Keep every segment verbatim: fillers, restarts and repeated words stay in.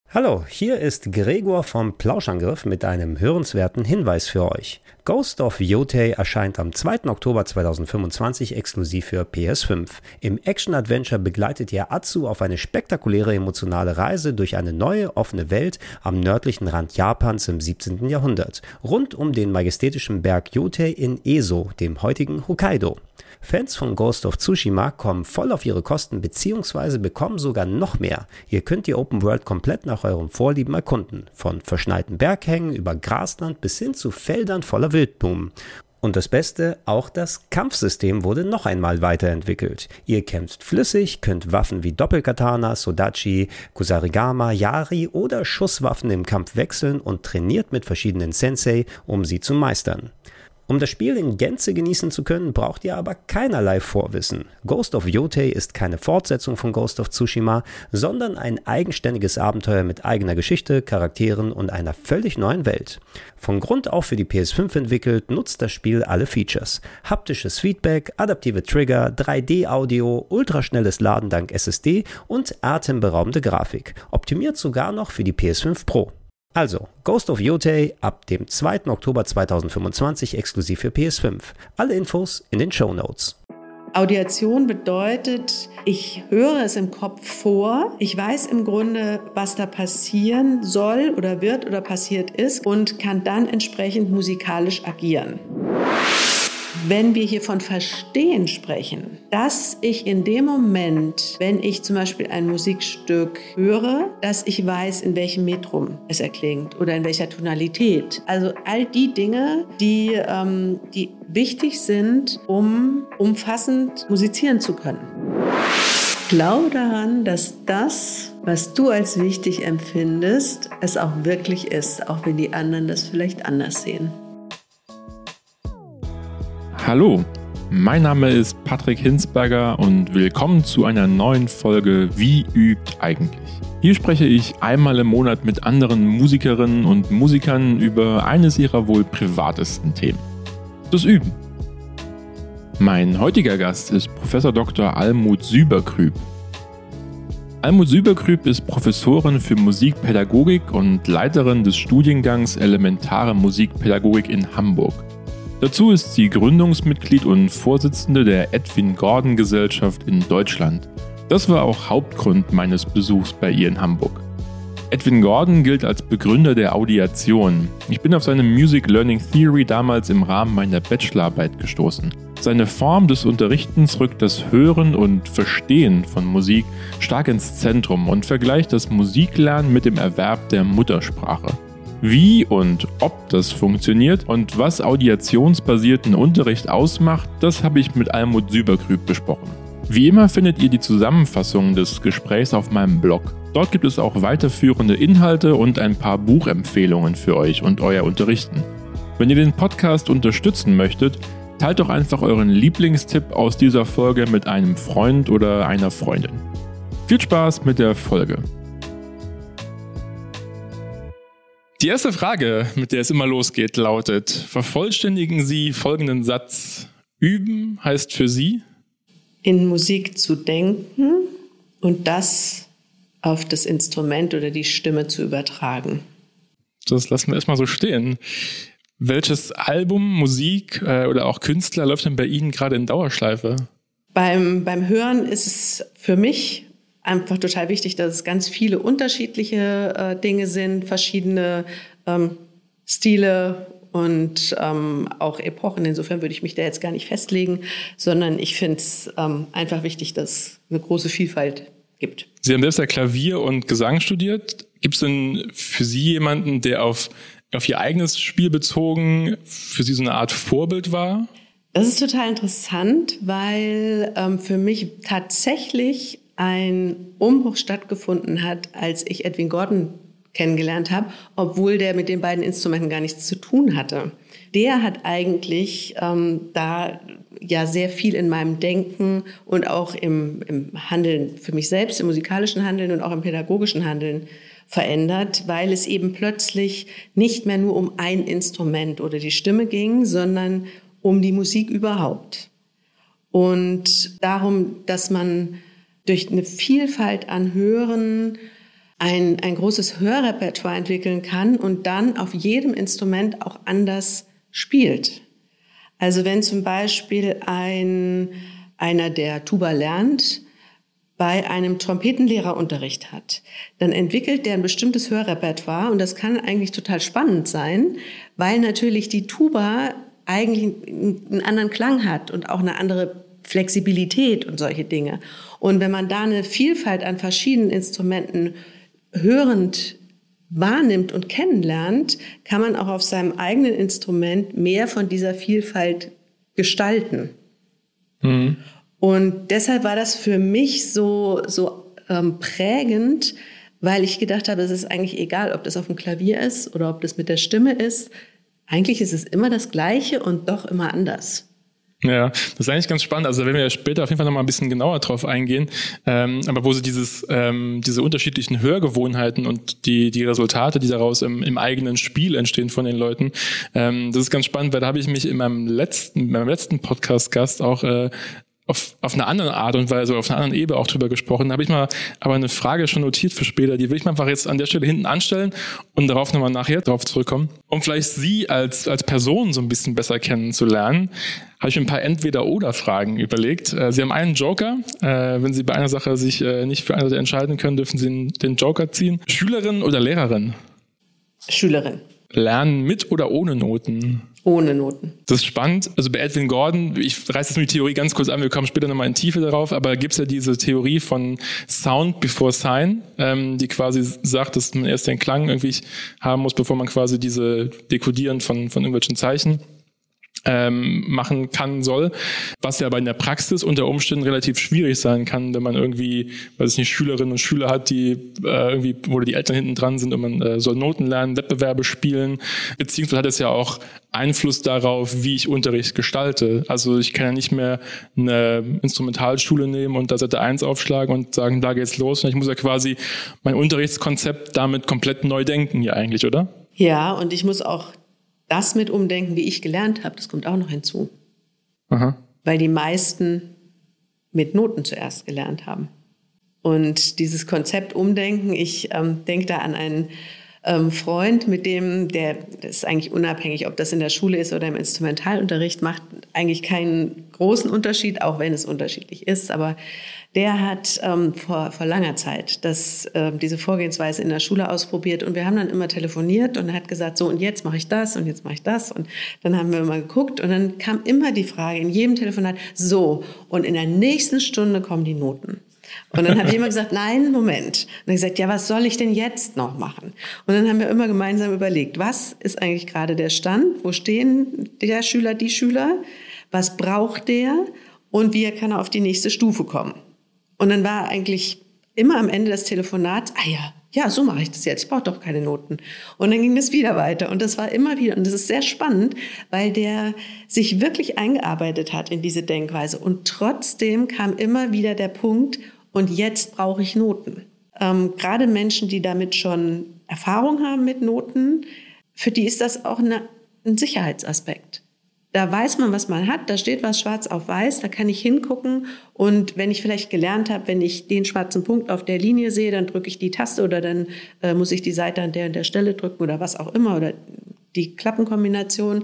Hallo, hier ist Gregor vom Plauschangriff mit einem hörenswerten Hinweis für euch. Ghost of Yotei erscheint am zweiten Oktober zweitausendfünfundzwanzig exklusiv für P S fünf. Im Action-Adventure begleitet ihr Atsu auf eine spektakuläre emotionale Reise durch eine neue, offene Welt am nördlichen Rand Japans im siebzehnten Jahrhundert, rund um den majestätischen Berg Yotei in Eso, dem heutigen Hokkaido. Fans von Ghost of Tsushima kommen voll auf ihre Kosten bzw. bekommen sogar noch mehr. Ihr könnt die Open World komplett nach euren Vorlieben erkunden, von verschneiten Berghängen über Grasland bis hin zu Feldern voller Wildblumen. Und das Beste, auch das Kampfsystem wurde noch einmal weiterentwickelt. Ihr kämpft flüssig, könnt Waffen wie Doppelkatana, Sodachi, Kusarigama, Yari oder Schusswaffen im Kampf wechseln und trainiert mit verschiedenen Sensei, um sie zu meistern. Um das Spiel in Gänze genießen zu können, braucht ihr aber keinerlei Vorwissen. Ghost of Yotei ist keine Fortsetzung von Ghost of Tsushima, sondern ein eigenständiges Abenteuer mit eigener Geschichte, Charakteren und einer völlig neuen Welt. Von Grund auf für die P S fünf entwickelt, nutzt das Spiel alle Features. Haptisches Feedback, adaptive Trigger, drei D Audio, ultraschnelles Laden dank S S D und atemberaubende Grafik. Optimiert sogar noch für die P S fünf Pro. Also, Ghost of Yotei ab dem zweiten Oktober zweitausendfünfundzwanzig exklusiv für P S fünf. Alle Infos in den Shownotes. Audiation bedeutet, ich höre es im Kopf vor, ich weiß im Grunde, was da passieren soll oder wird oder passiert ist und kann dann entsprechend musikalisch agieren. Wenn wir hier von Verstehen sprechen, dass ich in dem Moment, wenn ich zum Beispiel ein Musikstück höre, dass ich weiß, in welchem Metrum es erklingt oder in welcher Tonalität. Also all die Dinge, die, ähm, die wichtig sind, um umfassend musizieren zu können. Ich glaube daran, dass das, was du als wichtig empfindest, es auch wirklich ist, auch wenn die anderen das vielleicht anders sehen. Hallo, mein Name ist Patrick Hinsberger und willkommen zu einer neuen Folge Wie übt eigentlich? Hier spreche ich einmal im Monat mit anderen Musikerinnen und Musikern über eines ihrer wohl privatesten Themen: das Üben. Mein heutiger Gast ist Professor Doktor Almut Süberkrüb. Almut Süberkrüb ist Professorin für Musikpädagogik und Leiterin des Studiengangs Elementare Musikpädagogik in Hamburg. Dazu ist sie Gründungsmitglied und Vorsitzende der Edwin-Gordon-Gesellschaft in Deutschland. Das war auch Hauptgrund meines Besuchs bei ihr in Hamburg. Edwin Gordon gilt als Begründer der Audiation. Ich bin auf seine Music Learning Theory damals im Rahmen meiner Bachelorarbeit gestoßen. Seine Form des Unterrichtens rückt das Hören und Verstehen von Musik stark ins Zentrum und vergleicht das Musiklernen mit dem Erwerb der Muttersprache. Wie und ob das funktioniert und was audiationsbasierten Unterricht ausmacht, das habe ich mit Almut Süberkrüb besprochen. Wie immer findet ihr die Zusammenfassung des Gesprächs auf meinem Blog. Dort gibt es auch weiterführende Inhalte und ein paar Buchempfehlungen für euch und euer Unterrichten. Wenn ihr den Podcast unterstützen möchtet, teilt doch einfach euren Lieblingstipp aus dieser Folge mit einem Freund oder einer Freundin. Viel Spaß mit der Folge! Die erste Frage, mit der es immer losgeht, lautet: Vervollständigen Sie folgenden Satz. Üben heißt für Sie? In Musik zu denken und das auf das Instrument oder die Stimme zu übertragen. Das lassen wir erstmal so stehen. Welches Album, Musik äh, oder auch Künstler läuft denn bei Ihnen gerade in Dauerschleife? Beim, beim Hören ist es für mich einfach total wichtig, dass es ganz viele unterschiedliche äh, Dinge sind, verschiedene ähm, Stile und ähm, auch Epochen. Insofern würde ich mich da jetzt gar nicht festlegen, sondern ich finde es ähm, einfach wichtig, dass es eine große Vielfalt gibt. Sie haben selbst ja Klavier und Gesang studiert. Gibt es denn für Sie jemanden, der auf, auf Ihr eigenes Spiel bezogen für Sie so eine Art Vorbild war? Das ist total interessant, weil ähm, für mich tatsächlich ein Umbruch stattgefunden hat, als ich Edwin Gordon kennengelernt habe, obwohl der mit den beiden Instrumenten gar nichts zu tun hatte. Der hat eigentlich ähm, da ja sehr viel in meinem Denken und auch im, im Handeln für mich selbst, im musikalischen Handeln und auch im pädagogischen Handeln verändert, weil es eben plötzlich nicht mehr nur um ein Instrument oder die Stimme ging, sondern um die Musik überhaupt. Und darum, dass man durch eine Vielfalt an Hören ein, ein großes Hörrepertoire entwickeln kann und dann auf jedem Instrument auch anders spielt. Also wenn zum Beispiel ein, einer, der Tuba lernt, bei einem Trompetenlehrer Unterricht hat, dann entwickelt der ein bestimmtes Hörrepertoire und das kann eigentlich total spannend sein, weil natürlich die Tuba eigentlich einen anderen Klang hat und auch eine andere Flexibilität und solche Dinge. Und wenn man da eine Vielfalt an verschiedenen Instrumenten hörend wahrnimmt und kennenlernt, kann man auch auf seinem eigenen Instrument mehr von dieser Vielfalt gestalten. Mhm. Und deshalb war das für mich so, so ähm, prägend, weil ich gedacht habe, es ist eigentlich egal, ob das auf dem Klavier ist oder ob das mit der Stimme ist. Eigentlich ist es immer das Gleiche und doch immer anders. Ja, das ist eigentlich ganz spannend. Also da werden wir ja später auf jeden Fall noch mal ein bisschen genauer drauf eingehen. Ähm, aber wo sie dieses, ähm, diese unterschiedlichen Hörgewohnheiten und die, die Resultate, die daraus im, im eigenen Spiel entstehen von den Leuten, ähm, das ist ganz spannend, weil da habe ich mich in meinem letzten, in meinem letzten Podcast-Gast auch äh, auf, auf eine andere Art und Weise, auf einer anderen Ebene auch drüber gesprochen. Da habe ich mal aber eine Frage schon notiert für später. Die will ich mal einfach jetzt an der Stelle hinten anstellen und darauf nochmal nachher drauf zurückkommen. Um vielleicht Sie als, als Person so ein bisschen besser kennenzulernen, habe ich mir ein paar Entweder-Oder-Fragen überlegt. Sie haben einen Joker. Wenn Sie bei einer Sache sich nicht für eine Seite entscheiden können, dürfen Sie den Joker ziehen. Schülerin oder Lehrerin? Schülerin. Lernen mit oder ohne Noten? Ohne Noten. Das ist spannend. Also bei Edwin Gordon, ich reiße jetzt nur die Theorie ganz kurz an, wir kommen später nochmal in Tiefe darauf, aber gibt es ja diese Theorie von Sound before Sign, ähm, die quasi sagt, dass man erst den Klang irgendwie haben muss, bevor man quasi diese Dekodieren von, von irgendwelchen Zeichen ähm, machen kann, soll, was ja aber in der Praxis unter Umständen relativ schwierig sein kann, wenn man irgendwie, weiß ich nicht, Schülerinnen und Schüler hat, die äh, irgendwie, wo die Eltern hinten dran sind und man äh, soll Noten lernen, Wettbewerbe spielen, beziehungsweise hat es ja auch Einfluss darauf, wie ich Unterricht gestalte. Also ich kann ja nicht mehr eine Instrumentalschule nehmen und da Seite eins aufschlagen und sagen, da geht's los. Und ich muss ja quasi mein Unterrichtskonzept damit komplett neu denken, ja eigentlich, oder? Ja, und ich muss auch das mit umdenken, wie ich gelernt habe. Das kommt auch noch hinzu. Aha. Weil die meisten mit Noten zuerst gelernt haben. Und dieses Konzept umdenken, ich ähm, denke da an einen ähm, Freund, mit dem, der, das ist eigentlich unabhängig, ob das in der Schule ist oder im Instrumentalunterricht, macht eigentlich keinen großen Unterschied, auch wenn es unterschiedlich ist. Aber der hat ähm, vor, vor langer Zeit das, äh, diese Vorgehensweise in der Schule ausprobiert und wir haben dann immer telefoniert und er hat gesagt, so und jetzt mache ich das und jetzt mache ich das und dann haben wir mal geguckt und dann kam immer die Frage in jedem Telefonat, so und in der nächsten Stunde kommen die Noten. Und dann habe ich immer gesagt, nein, Moment. Und dann gesagt, ja, was soll ich denn jetzt noch machen? Und dann haben wir immer gemeinsam überlegt, was ist eigentlich gerade der Stand? Wo stehen der Schüler, die Schüler? Was braucht der? Und wie kann er auf die nächste Stufe kommen? Und dann war eigentlich immer am Ende des Telefonats, ah ja, ja, so mache ich das jetzt, ich brauche doch keine Noten. Und dann ging das wieder weiter und das war immer wieder, und das ist sehr spannend, weil der sich wirklich eingearbeitet hat in diese Denkweise und trotzdem kam immer wieder der Punkt, und jetzt brauche ich Noten. Ähm, gerade Menschen, die damit schon Erfahrung haben mit Noten, für die ist das auch eine, ein Sicherheitsaspekt. Da weiß man, was man hat, da steht was schwarz auf weiß, da kann ich hingucken und wenn ich vielleicht gelernt habe, wenn ich den schwarzen Punkt auf der Linie sehe, dann drücke ich die Taste oder dann äh, muss ich die Seite an der und der Stelle drücken oder was auch immer oder die Klappenkombination,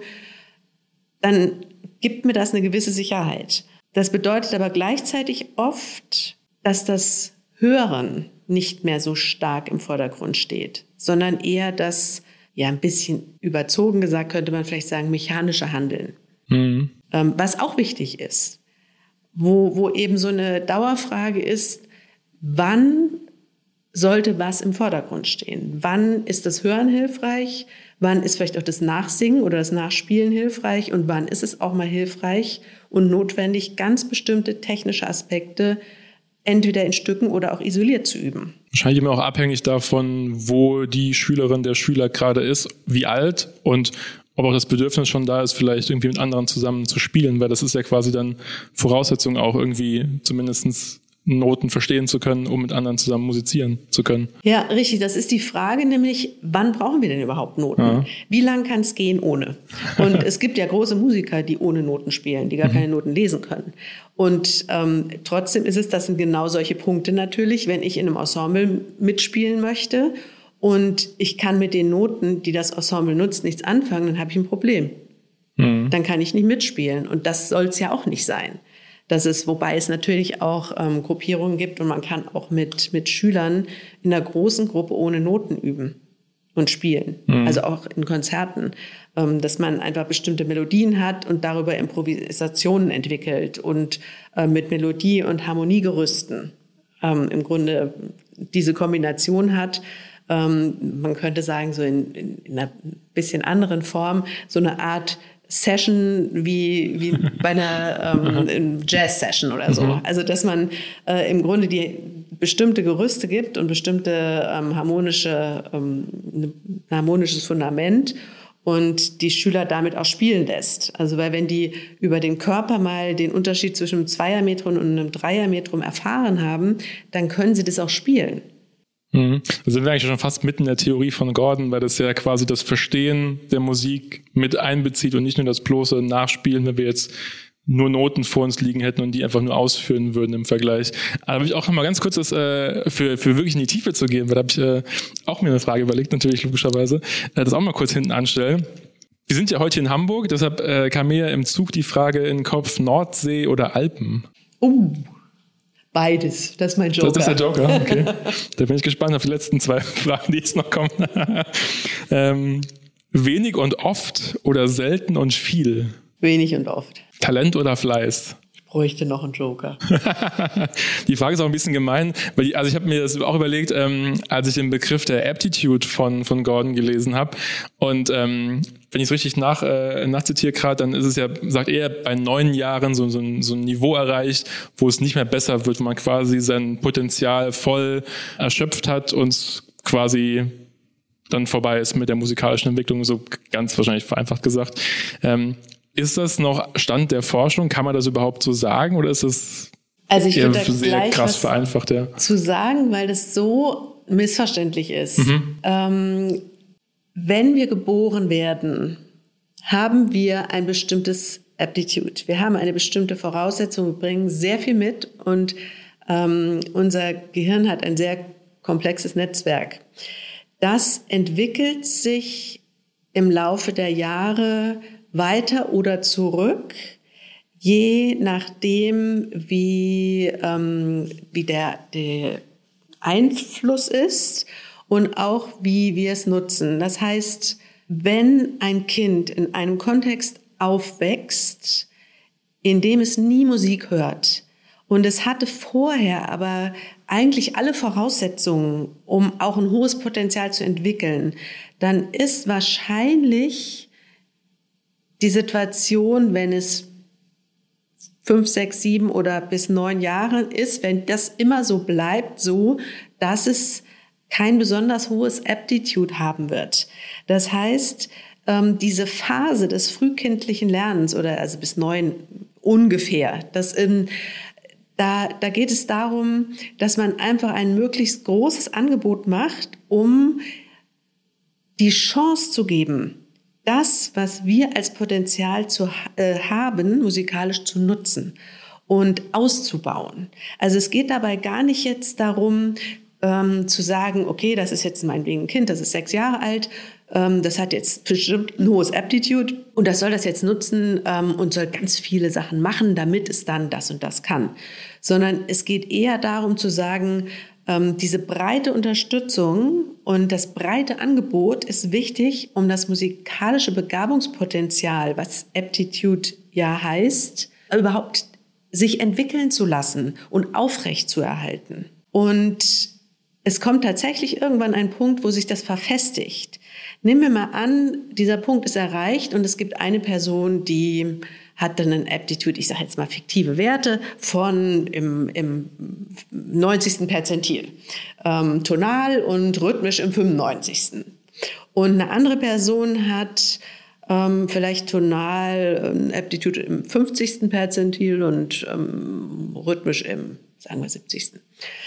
dann gibt mir das eine gewisse Sicherheit. Das bedeutet aber gleichzeitig oft, dass das Hören nicht mehr so stark im Vordergrund steht, sondern eher das, ja, ein bisschen überzogen gesagt, könnte man vielleicht sagen, mechanische Handeln. Mhm. Ähm, was auch wichtig ist, wo, wo eben so eine Dauerfrage ist, wann sollte was im Vordergrund stehen? Wann ist das Hören hilfreich? Wann ist vielleicht auch das Nachsingen oder das Nachspielen hilfreich? Und wann ist es auch mal hilfreich und notwendig, ganz bestimmte technische Aspekte entweder in Stücken oder auch isoliert zu üben? Wahrscheinlich immer auch abhängig davon, wo die Schülerin, der Schüler gerade ist, wie alt und ob auch das Bedürfnis schon da ist, vielleicht irgendwie mit anderen zusammen zu spielen, weil das ist ja quasi dann Voraussetzung auch irgendwie zumindest Noten verstehen zu können, um mit anderen zusammen musizieren zu können. Ja, richtig. Das ist die Frage, nämlich, wann brauchen wir denn überhaupt Noten? Ja. Wie lang kann es gehen ohne? Und es gibt ja große Musiker, die ohne Noten spielen, die gar mhm. keine Noten lesen können. Und ähm, trotzdem ist es, das sind genau solche Punkte natürlich, wenn ich in einem Ensemble mitspielen möchte und ich kann mit den Noten, die das Ensemble nutzt, nichts anfangen, dann habe ich ein Problem. Mhm. Dann kann ich nicht mitspielen. Und das soll es ja auch nicht sein. Das ist, wobei es natürlich auch ähm, Gruppierungen gibt und man kann auch mit, mit Schülern in einer großen Gruppe ohne Noten üben und spielen. Mhm. Also auch in Konzerten, ähm, dass man einfach bestimmte Melodien hat und darüber Improvisationen entwickelt und äh, mit Melodie- und Harmoniegerüsten ähm, im Grunde diese Kombination hat. Ähm, man könnte sagen, so in, in, in einer bisschen anderen Form, so eine Art Session wie, wie bei einer ähm, Jazz-Session oder so. Mhm. Also, dass man äh, im Grunde die bestimmte Gerüste gibt und bestimmte ähm, harmonische, ähm, ein harmonisches Fundament und die Schüler damit auch spielen lässt. Also, weil wenn die über den Körper mal den Unterschied zwischen einem Zweiermetron und einem Dreiermetron erfahren haben, dann können sie das auch spielen. Da sind wir eigentlich schon fast mitten in der Theorie von Gordon, weil das ja quasi das Verstehen der Musik mit einbezieht und nicht nur das bloße Nachspielen, wenn wir jetzt nur Noten vor uns liegen hätten und die einfach nur ausführen würden im Vergleich. Aber habe ich auch mal ganz kurz das äh, für, für wirklich in die Tiefe zu gehen, weil da habe ich äh, auch mir eine Frage überlegt, natürlich logischerweise, äh, das auch mal kurz hinten anstellen. Wir sind ja heute in Hamburg, deshalb äh, kam mir im Zug die Frage in den Kopf, Nordsee oder Alpen? Oh, beides, das ist mein Joker. Das ist der Joker, okay. Da bin ich gespannt auf die letzten zwei Fragen, die jetzt noch kommen. ähm, wenig und oft oder selten und viel? Wenig und oft. Talent oder Fleiß? Ich bräuchte noch einen Joker. Die Frage ist auch ein bisschen gemein, weil die, also ich habe mir das auch überlegt, ähm, als ich den Begriff der Aptitude von von Gordon gelesen habe. Und ähm, wenn ich es richtig nach, äh, nachzitiere gerade, dann ist es ja, sagt er, bei neun Jahren so, so, ein, so ein Niveau erreicht, wo es nicht mehr besser wird, wo man quasi sein Potenzial voll erschöpft hat und quasi dann vorbei ist mit der musikalischen Entwicklung, so ganz wahrscheinlich vereinfacht gesagt. Ähm, Ist das noch Stand der Forschung? Kann man das überhaupt so sagen oder ist das also ich eher würde da sehr krass vereinfacht? Ja. Zu sagen, weil das so missverständlich ist. Mhm. Ähm, wenn wir geboren werden, haben wir ein bestimmtes Aptitude. Wir haben eine bestimmte Voraussetzung, wir bringen sehr viel mit und ähm, unser Gehirn hat ein sehr komplexes Netzwerk. Das entwickelt sich im Laufe der Jahre weiter oder zurück, je nachdem, wie, ähm, wie der, der Einfluss ist und auch wie wir es nutzen. Das heißt, wenn ein Kind in einem Kontext aufwächst, in dem es nie Musik hört und es hatte vorher aber eigentlich alle Voraussetzungen, um auch ein hohes Potenzial zu entwickeln, dann ist wahrscheinlich die Situation, wenn es fünf, sechs, sieben oder bis neun Jahre ist, wenn das immer so bleibt, so, dass es kein besonders hohes Aptitude haben wird. Das heißt, ähm, diese Phase des frühkindlichen Lernens oder also bis neun ungefähr, das in, da, da geht es darum, dass man einfach ein möglichst großes Angebot macht, um die Chance zu geben, das, was wir als Potenzial zu äh, haben, musikalisch zu nutzen und auszubauen. Also es geht dabei gar nicht jetzt darum, ähm, zu sagen, okay, das ist jetzt meinetwegen ein Kind, das ist sechs Jahre alt, ähm, das hat jetzt bestimmt ein hohes Aptitude und das soll das jetzt nutzen ähm, und soll ganz viele Sachen machen, damit es dann das und das kann. Sondern es geht eher darum zu sagen, ähm, diese breite Unterstützung und das breite Angebot ist wichtig, um das musikalische Begabungspotenzial, was Aptitude ja heißt, überhaupt sich entwickeln zu lassen und aufrecht zu erhalten. Und es kommt tatsächlich irgendwann ein Punkt, wo sich das verfestigt. Nehmen wir mal an, dieser Punkt ist erreicht und es gibt eine Person, die hat dann ein Aptitude, ich sage jetzt mal fiktive Werte, von im, im neunzigsten Perzentil, ähm, tonal und rhythmisch im fünfundneunzigsten Und eine andere Person hat ähm, vielleicht tonal ein Aptitude im fünfzigsten Perzentil und ähm, rhythmisch im sagen wir siebzigsten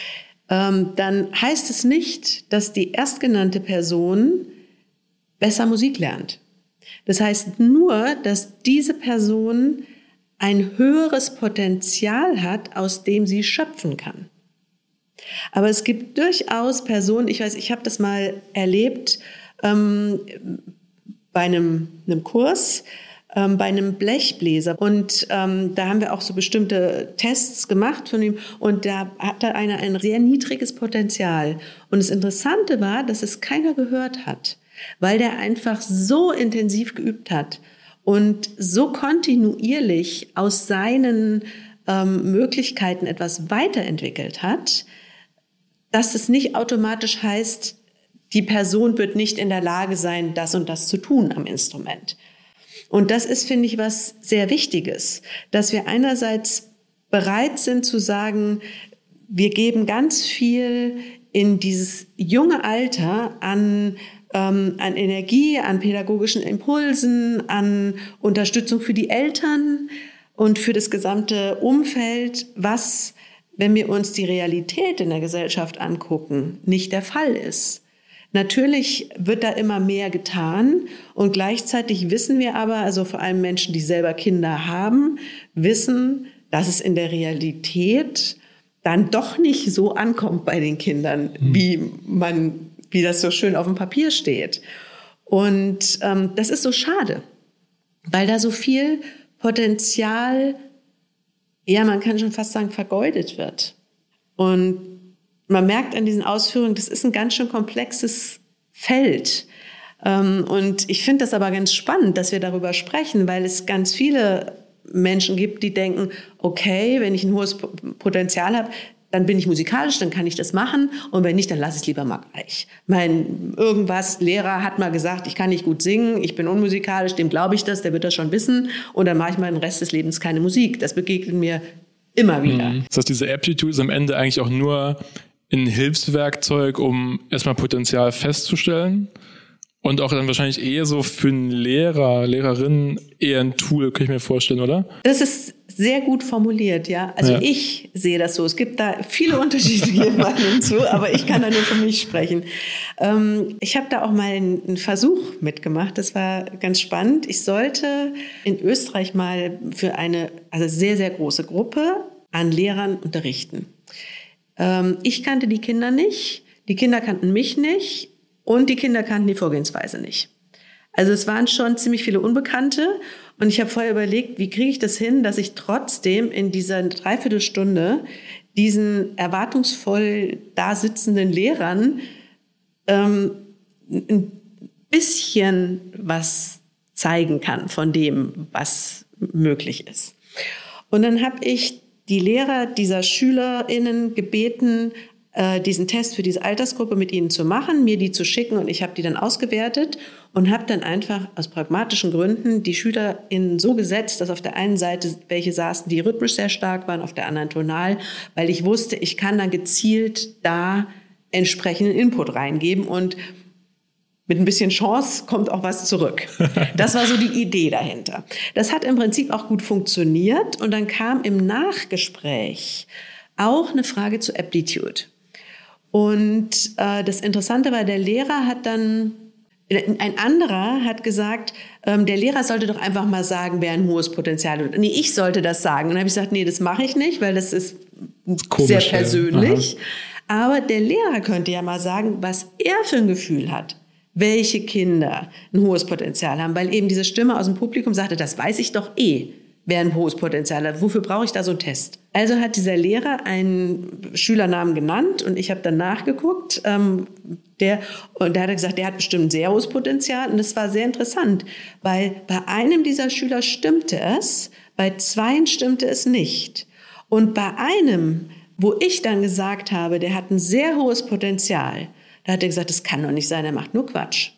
Ähm, dann heißt es nicht, dass die erstgenannte Person besser Musik lernt. Das heißt nur, dass diese Person ein höheres Potenzial hat, aus dem sie schöpfen kann. Aber es gibt durchaus Personen, ich weiß, ich habe das mal erlebt ähm, bei einem, einem Kurs, ähm, bei einem Blechbläser. Und ähm, da haben wir auch so bestimmte Tests gemacht von ihm. Und da hatte einer ein sehr niedriges Potenzial. Und das Interessante war, dass es keiner gehört hat, weil der einfach so intensiv geübt hat und so kontinuierlich aus seinen ähm, Möglichkeiten etwas weiterentwickelt hat, dass es nicht automatisch heißt, die Person wird nicht in der Lage sein, das und das zu tun am Instrument. Und das ist, finde ich, was sehr Wichtiges, dass wir einerseits bereit sind zu sagen, wir geben ganz viel in dieses junge Alter an, ähm, an Energie, an pädagogischen Impulsen, an Unterstützung für die Eltern und für das gesamte Umfeld, was, wenn wir uns die Realität in der Gesellschaft angucken, nicht der Fall ist. Natürlich wird da immer mehr getan und gleichzeitig wissen wir aber, also vor allem Menschen, die selber Kinder haben, wissen, dass es in der Realität dann doch nicht so ankommt bei den Kindern, mhm. wie man, wie das so schön auf dem Papier steht. Und ähm, das ist so schade, weil da so viel Potenzial, ja, man kann schon fast sagen, vergeudet wird. Und man merkt an diesen Ausführungen, das ist ein ganz schön komplexes Feld. Und ich finde das aber ganz spannend, dass wir darüber sprechen, weil es ganz viele Menschen gibt, die denken, okay, wenn ich ein hohes Potenzial habe, dann bin ich musikalisch, dann kann ich das machen. Und wenn nicht, dann lasse ich es lieber mal gleich. Mein irgendwas, Lehrer hat mal gesagt, ich kann nicht gut singen, ich bin unmusikalisch, dem glaube ich das, der wird das schon wissen. Und dann mache ich mal den Rest des Lebens keine Musik. Das begegnet mir immer wieder. Das heißt, diese Aptitude ist am Ende eigentlich auch nur ein Hilfswerkzeug, um erstmal Potenzial festzustellen und auch dann wahrscheinlich eher so für einen Lehrer, Lehrerin eher ein Tool, kann ich mir vorstellen, oder? Das ist sehr gut formuliert, ja. Also ja. Ich sehe das so. Es gibt da viele unterschiedliche Meinungen zu, aber ich kann da nur für mich sprechen. Ähm, ich habe da auch mal einen Versuch mitgemacht. Das war ganz spannend. Ich sollte in Österreich mal für eine also sehr, sehr große Gruppe an Lehrern unterrichten. Ich kannte die Kinder nicht, die Kinder kannten mich nicht und die Kinder kannten die Vorgehensweise nicht. Also es waren schon ziemlich viele Unbekannte und ich habe vorher überlegt, wie kriege ich das hin, dass ich trotzdem in dieser Dreiviertelstunde diesen erwartungsvoll da sitzenden Lehrern ähm, ein bisschen was zeigen kann von dem, was möglich ist. Und dann habe ich die Lehrer dieser SchülerInnen gebeten, äh, diesen Test für diese Altersgruppe mit ihnen zu machen, mir die zu schicken und ich habe die dann ausgewertet und habe dann einfach aus pragmatischen Gründen die SchülerInnen so gesetzt, dass auf der einen Seite welche saßen, die rhythmisch sehr stark waren, auf der anderen tonal, weil ich wusste, ich kann dann gezielt da entsprechenden Input reingeben und mit ein bisschen Chance kommt auch was zurück. Das war so die Idee dahinter. Das hat im Prinzip auch gut funktioniert. Und dann kam im Nachgespräch auch eine Frage zu Aptitude. Und äh, das Interessante war, der Lehrer hat dann, ein anderer hat gesagt, ähm, der Lehrer sollte doch einfach mal sagen, wer ein hohes Potenzial hat. Nee, ich sollte das sagen. Und dann habe ich gesagt, nee, das mache ich nicht, weil das ist komisch, sehr persönlich. Ja. Aber der Lehrer könnte ja mal sagen, was er für ein Gefühl hat, welche Kinder ein hohes Potenzial haben, weil eben diese Stimme aus dem Publikum sagte, das weiß ich doch eh, wer ein hohes Potenzial hat. Wofür brauche ich da so einen Test? Also hat dieser Lehrer einen Schülernamen genannt und ich habe dann nachgeguckt. Ähm, der, und da hat er gesagt, der hat bestimmt ein sehr hohes Potenzial. Und das war sehr interessant, weil bei einem dieser Schüler stimmte es, bei zweien stimmte es nicht. Und bei einem, wo ich dann gesagt habe, der hat ein sehr hohes Potenzial, da hat er gesagt, das kann doch nicht sein, er macht nur Quatsch.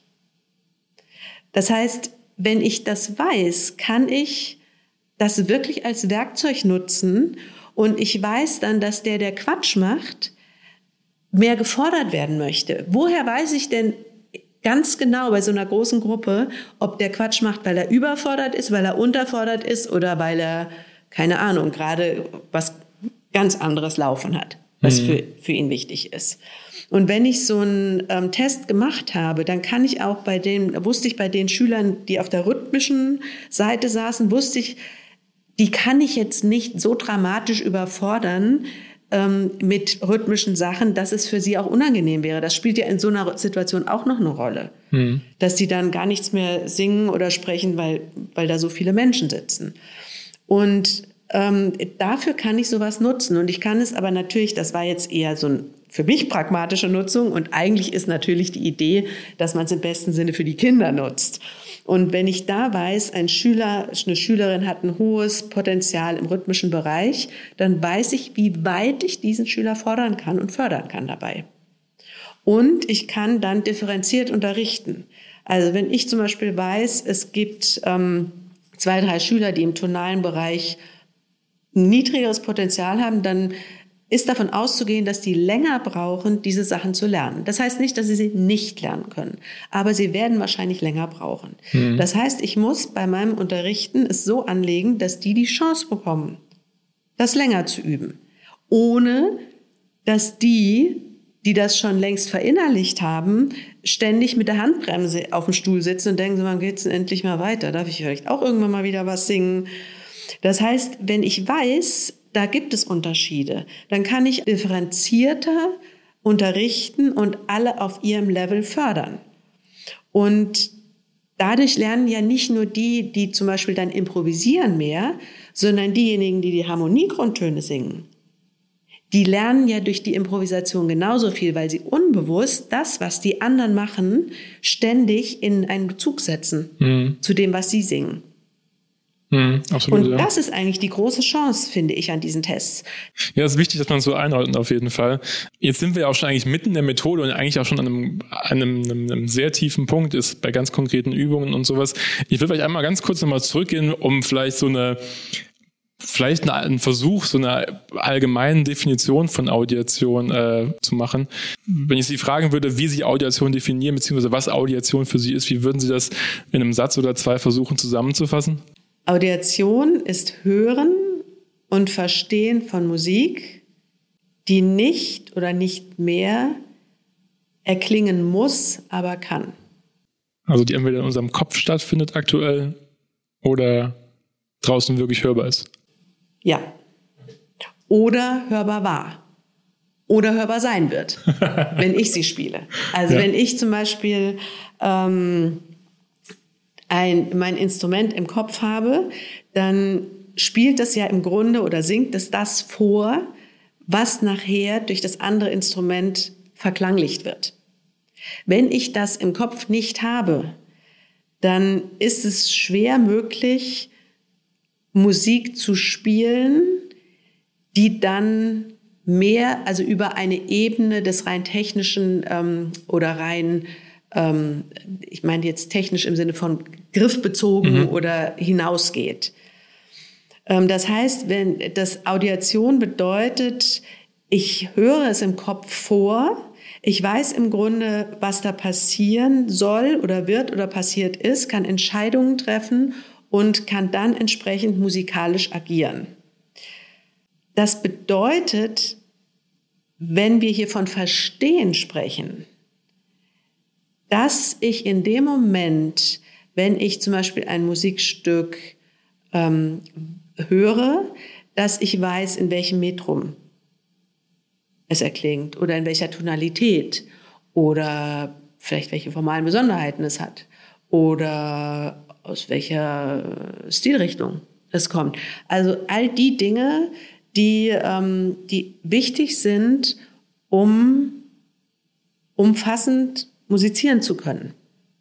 Das heißt, wenn ich das weiß, kann ich das wirklich als Werkzeug nutzen und ich weiß dann, dass der, der Quatsch macht, mehr gefordert werden möchte. Woher weiß ich denn ganz genau bei so einer großen Gruppe, ob der Quatsch macht, weil er überfordert ist, weil er unterfordert ist oder weil er, keine Ahnung, gerade was ganz anderes Laufen hat, was mhm. für, für ihn wichtig ist. Und wenn ich so einen ähm, Test gemacht habe, dann kann ich auch bei den, wusste ich bei den Schülern, die auf der rhythmischen Seite saßen, wusste ich, die kann ich jetzt nicht so dramatisch überfordern ähm, mit rhythmischen Sachen, dass es für sie auch unangenehm wäre. Das spielt ja in so einer Situation auch noch eine Rolle, mhm. dass die dann gar nichts mehr singen oder sprechen, weil, weil da so viele Menschen sitzen. Und ähm, dafür kann ich sowas nutzen. Und ich kann es aber natürlich, das war jetzt eher so ein für mich pragmatische Nutzung, und eigentlich ist natürlich die Idee, dass man es im besten Sinne für die Kinder nutzt. Und wenn ich da weiß, ein Schüler, eine Schülerin hat ein hohes Potenzial im rhythmischen Bereich, dann weiß ich, wie weit ich diesen Schüler fordern kann und fördern kann dabei. Und ich kann dann differenziert unterrichten. Also wenn ich zum Beispiel weiß, es gibt ähm, zwei, drei Schüler, die im tonalen Bereich ein niedrigeres Potenzial haben, dann ist davon auszugehen, dass die länger brauchen, diese Sachen zu lernen. Das heißt nicht, dass sie sie nicht lernen können, aber sie werden wahrscheinlich länger brauchen. Mhm. Das heißt, ich muss bei meinem Unterrichten es so anlegen, dass die die Chance bekommen, das länger zu üben, ohne dass die, die das schon längst verinnerlicht haben, ständig mit der Handbremse auf dem Stuhl sitzen und denken, wann geht's denn endlich mal weiter? Darf ich vielleicht auch irgendwann mal wieder was singen? Das heißt, wenn ich weiß, da gibt es Unterschiede, dann kann ich differenzierter unterrichten und alle auf ihrem Level fördern. Und dadurch lernen ja nicht nur die, die zum Beispiel dann improvisieren mehr, sondern diejenigen, die die Harmoniegrundtöne singen. Die lernen ja durch die Improvisation genauso viel, weil sie unbewusst das, was die anderen machen, ständig in einen Bezug setzen mhm. zu dem, was sie singen. Mhm, absolut, und ja. das ist eigentlich die große Chance, finde ich, an diesen Tests. Ja, es ist wichtig, dass man es so einordnet auf jeden Fall. Jetzt sind wir ja auch schon eigentlich mitten in der Methode und eigentlich auch schon an einem, einem, einem, einem sehr tiefen Punkt ist bei ganz konkreten Übungen und sowas. Ich will vielleicht einmal ganz kurz nochmal zurückgehen, um vielleicht so eine vielleicht einen Versuch, so eine allgemeine Definition von Audiation äh, zu machen. Wenn ich Sie fragen würde, wie Sie Audiation definieren, beziehungsweise was Audiation für Sie ist, wie würden Sie das in einem Satz oder zwei versuchen zusammenzufassen? Audiation ist Hören und Verstehen von Musik, die nicht oder nicht mehr erklingen muss, aber kann. Also die entweder in unserem Kopf stattfindet aktuell oder draußen wirklich hörbar ist. Ja. Oder hörbar war. Oder hörbar sein wird, wenn ich sie spiele. Also ja. wenn ich zum Beispiel ähm, ein, mein Instrument im Kopf habe, dann spielt das ja im Grunde oder singt es das vor, was nachher durch das andere Instrument verklanglicht wird. Wenn ich das im Kopf nicht habe, dann ist es schwer möglich, Musik zu spielen, die dann mehr, also über eine Ebene des rein technischen ähm, oder rein, ähm, ich meine jetzt technisch im Sinne von griffbezogen mhm. oder hinausgeht. Ähm, das heißt, wenn das Audiation bedeutet, ich höre es im Kopf vor, ich weiß im Grunde, was da passieren soll oder wird oder passiert ist, kann Entscheidungen treffen und kann dann entsprechend musikalisch agieren. Das bedeutet, wenn wir hier von Verstehen sprechen, dass ich in dem Moment, wenn ich zum Beispiel ein Musikstück ähm, höre, dass ich weiß, in welchem Metrum es erklingt oder in welcher Tonalität oder vielleicht welche formalen Besonderheiten es hat oder aus welcher Stilrichtung es kommt. Also all die Dinge, die, ähm, die wichtig sind, um umfassend musizieren zu können.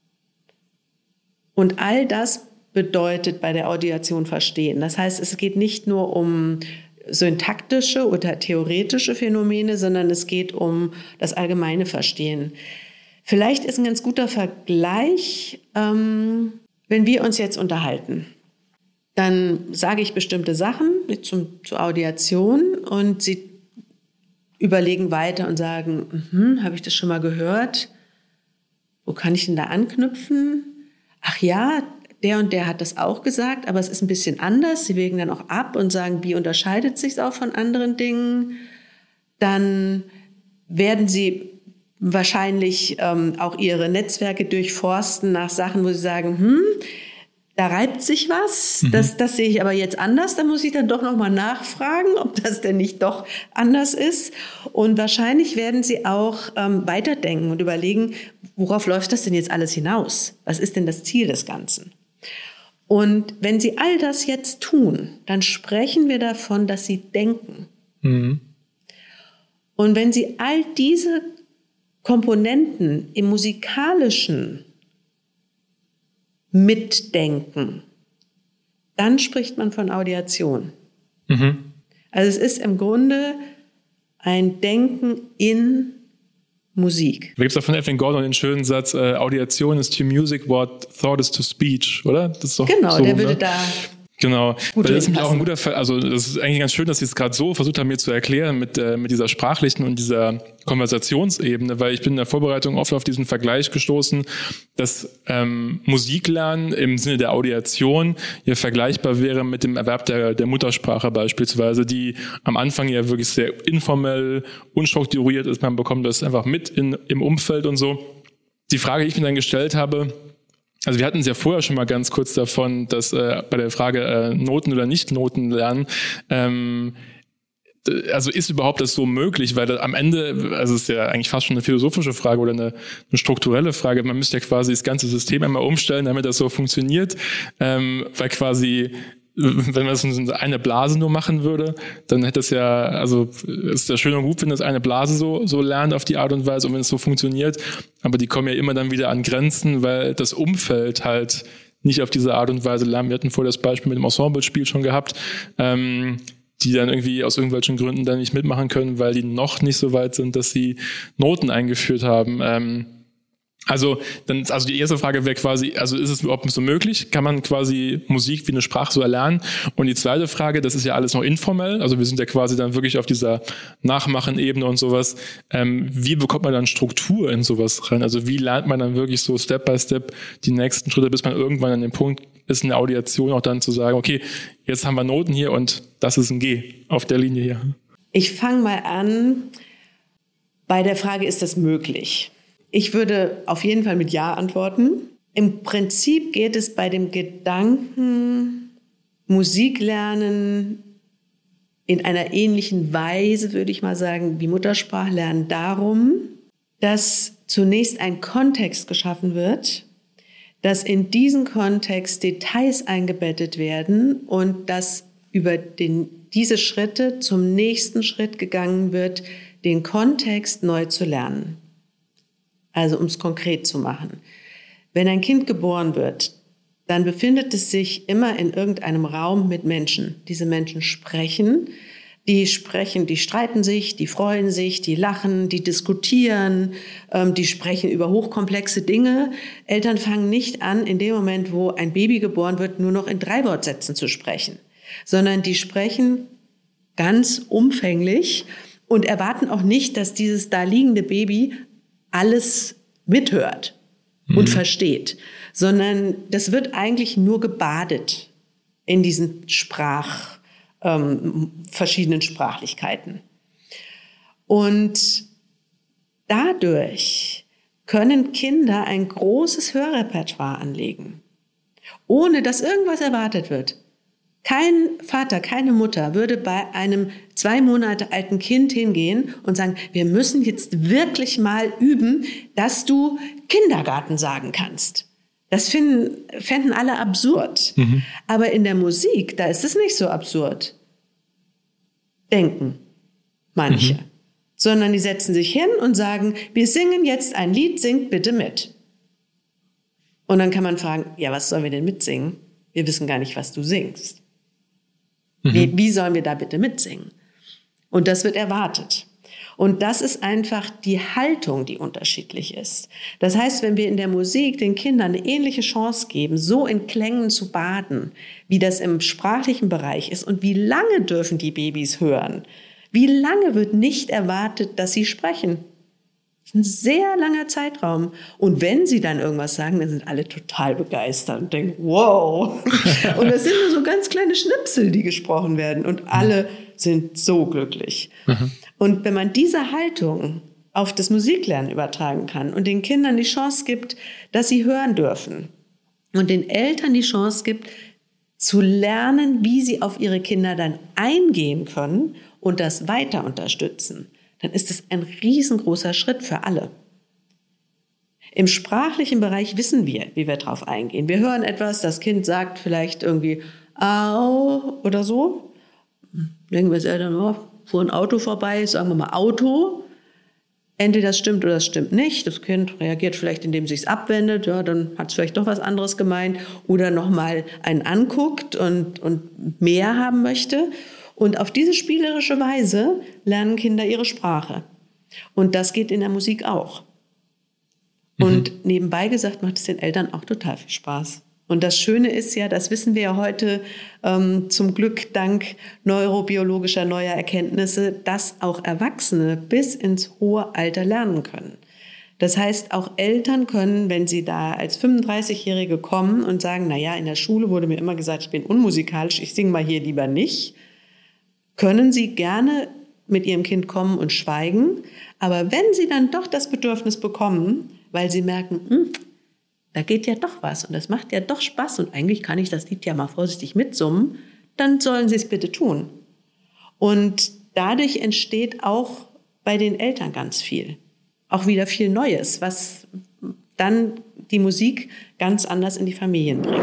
Und all das bedeutet bei der Audiation verstehen. Das heißt, es geht nicht nur um syntaktische oder theoretische Phänomene, sondern es geht um das allgemeine Verstehen. Vielleicht ist ein ganz guter Vergleich, ähm, wenn wir uns jetzt unterhalten. Dann sage ich bestimmte Sachen zum, zur Audiation und Sie überlegen weiter und sagen, mhm, habe ich das schon mal gehört? Wo kann ich denn da anknüpfen? Ach ja, der und der hat das auch gesagt, aber es ist ein bisschen anders. Sie wägen dann auch ab und sagen, wie unterscheidet sich es auch von anderen Dingen? Dann werden Sie wahrscheinlich ähm, auch Ihre Netzwerke durchforsten nach Sachen, wo Sie sagen, hm, da reibt sich was, mhm. das, das sehe ich aber jetzt anders. Da muss ich dann doch nochmal nachfragen, ob das denn nicht doch anders ist. Und wahrscheinlich werden Sie auch ähm, weiterdenken und überlegen, worauf läuft das denn jetzt alles hinaus? Was ist denn das Ziel des Ganzen? Und wenn Sie all das jetzt tun, dann sprechen wir davon, dass Sie denken. Mhm. Und wenn Sie all diese Komponenten im Musikalischen mitdenken, dann spricht man von Audiation. Mhm. Also es ist im Grunde ein Denken in Musik. Da gibt es auch von Evelyn Gordon den schönen Satz, äh, Audiation is to music what thought is to speech, oder? Das ist doch genau, so, der würde ne? da... Genau, weil das ist nämlich auch ein guter Fall, also das ist eigentlich ganz schön, dass Sie es gerade so versucht haben, mir zu erklären mit, äh, mit dieser sprachlichen und dieser Konversationsebene, weil ich bin in der Vorbereitung oft auf diesen Vergleich gestoßen, dass ähm, Musiklernen im Sinne der Audiation ja vergleichbar wäre mit dem Erwerb der, der Muttersprache beispielsweise, die am Anfang ja wirklich sehr informell, unstrukturiert ist, man bekommt das einfach mit in, im Umfeld und so. Die Frage, die ich mir dann gestellt habe, also wir hatten es ja vorher schon mal ganz kurz davon, dass äh, bei der Frage äh, Noten oder Nicht-Noten lernen, ähm, also ist überhaupt das so möglich? Weil das am Ende, also es ist ja eigentlich fast schon eine philosophische Frage oder eine, eine strukturelle Frage. Man müsste ja quasi das ganze System einmal umstellen, damit das so funktioniert, ähm, weil quasi wenn man das in eine Blase nur machen würde, dann hätte es ja, also es ist ja schön und gut, wenn das eine Blase so so lernt auf die Art und Weise und wenn es so funktioniert, aber die kommen ja immer dann wieder an Grenzen, weil das Umfeld halt nicht auf diese Art und Weise lernen. Wir hatten vorher das Beispiel mit dem Ensemble-Spiel schon gehabt, ähm, die dann irgendwie aus irgendwelchen Gründen dann nicht mitmachen können, weil die noch nicht so weit sind, dass sie Noten eingeführt haben. Ähm, Also, dann, also die erste Frage wäre quasi, also ist es überhaupt so möglich? Kann man quasi Musik wie eine Sprache so erlernen? Und die zweite Frage, das ist ja alles noch informell, also wir sind ja quasi dann wirklich auf dieser Nachmachen-Ebene und sowas. Ähm, wie bekommt man dann Struktur in sowas rein? Also wie lernt man dann wirklich so Step by Step die nächsten Schritte, bis man irgendwann an dem Punkt ist, in der Audiation auch dann zu sagen, okay, jetzt haben wir Noten hier und das ist ein G auf der Linie hier. Ich fange mal an bei der Frage, ist das möglich? Ich würde auf jeden Fall mit Ja antworten. Im Prinzip geht es bei dem Gedanken Musik lernen in einer ähnlichen Weise, würde ich mal sagen, wie Muttersprachlernen darum, dass zunächst ein Kontext geschaffen wird, dass in diesen Kontext Details eingebettet werden und dass über den, diese Schritte zum nächsten Schritt gegangen wird, den Kontext neu zu lernen. Also um es konkret zu machen. Wenn ein Kind geboren wird, dann befindet es sich immer in irgendeinem Raum mit Menschen. Diese Menschen sprechen, die sprechen, die streiten sich, die freuen sich, die lachen, die diskutieren, ähm, die sprechen über hochkomplexe Dinge. Eltern fangen nicht an, in dem Moment, wo ein Baby geboren wird, nur noch in drei Wortsätzen zu sprechen, sondern die sprechen ganz umfänglich und erwarten auch nicht, dass dieses da liegende Baby alles mithört und mhm. versteht, sondern das wird eigentlich nur gebadet in diesen Sprach, ähm, verschiedenen Sprachlichkeiten. Und dadurch können Kinder ein großes Hörrepertoire anlegen, ohne dass irgendwas erwartet wird. Kein Vater, keine Mutter würde bei einem zwei Monate alten Kind hingehen und sagen, wir müssen jetzt wirklich mal üben, dass du Kindergarten sagen kannst. Das finden, fänden alle absurd. Mhm. Aber in der Musik, da ist es nicht so absurd. Denken manche. Mhm. Sondern die setzen sich hin und sagen, wir singen jetzt ein Lied, singt bitte mit. Und dann kann man fragen, ja, was sollen wir denn mitsingen? Wir wissen gar nicht, was du singst. Mhm. Wie, wie sollen wir da bitte mitsingen? Und das wird erwartet. Und das ist einfach die Haltung, die unterschiedlich ist. Das heißt, wenn wir in der Musik den Kindern eine ähnliche Chance geben, so in Klängen zu baden, wie das im sprachlichen Bereich ist und wie lange dürfen die Babys hören, wie lange wird nicht erwartet, dass sie sprechen? Das ist ein sehr langer Zeitraum. Und wenn sie dann irgendwas sagen, dann sind alle total begeistert und denken, wow. Und das sind nur so ganz kleine Schnipsel, die gesprochen werden. Und alle sind so glücklich. Mhm. Und wenn man diese Haltung auf das Musiklernen übertragen kann und den Kindern die Chance gibt, dass sie hören dürfen und den Eltern die Chance gibt, zu lernen, wie sie auf ihre Kinder dann eingehen können und das weiter unterstützen, dann ist das ein riesengroßer Schritt für alle. Im sprachlichen Bereich wissen wir, wie wir drauf eingehen. Wir hören etwas, das Kind sagt vielleicht irgendwie au oder so. Denken wir als Eltern, oh, fuhr ein Auto vorbei, sagen wir mal Auto. Entweder das stimmt oder das stimmt nicht. Das Kind reagiert vielleicht, indem es sich abwendet. Ja, dann hat es vielleicht doch was anderes gemeint. Oder nochmal einen anguckt und, und mehr haben möchte. Und auf diese spielerische Weise lernen Kinder ihre Sprache. Und das geht in der Musik auch. Mhm. Und nebenbei gesagt macht es den Eltern auch total viel Spaß. Und das Schöne ist ja, das wissen wir ja heute ähm, zum Glück dank neurobiologischer neuer Erkenntnisse, dass auch Erwachsene bis ins hohe Alter lernen können. Das heißt, auch Eltern können, wenn sie da als fünfunddreißigjährige kommen und sagen, na ja, in der Schule wurde mir immer gesagt, ich bin unmusikalisch, ich singe mal hier lieber nicht, können sie gerne mit ihrem Kind kommen und schweigen. Aber wenn sie dann doch das Bedürfnis bekommen, weil sie merken, hm, da geht ja doch was und das macht ja doch Spaß und eigentlich kann ich das Lied ja mal vorsichtig mitsummen, dann sollen sie es bitte tun. Und dadurch entsteht auch bei den Eltern ganz viel. Auch wieder viel Neues, was dann die Musik ganz anders in die Familien bringt.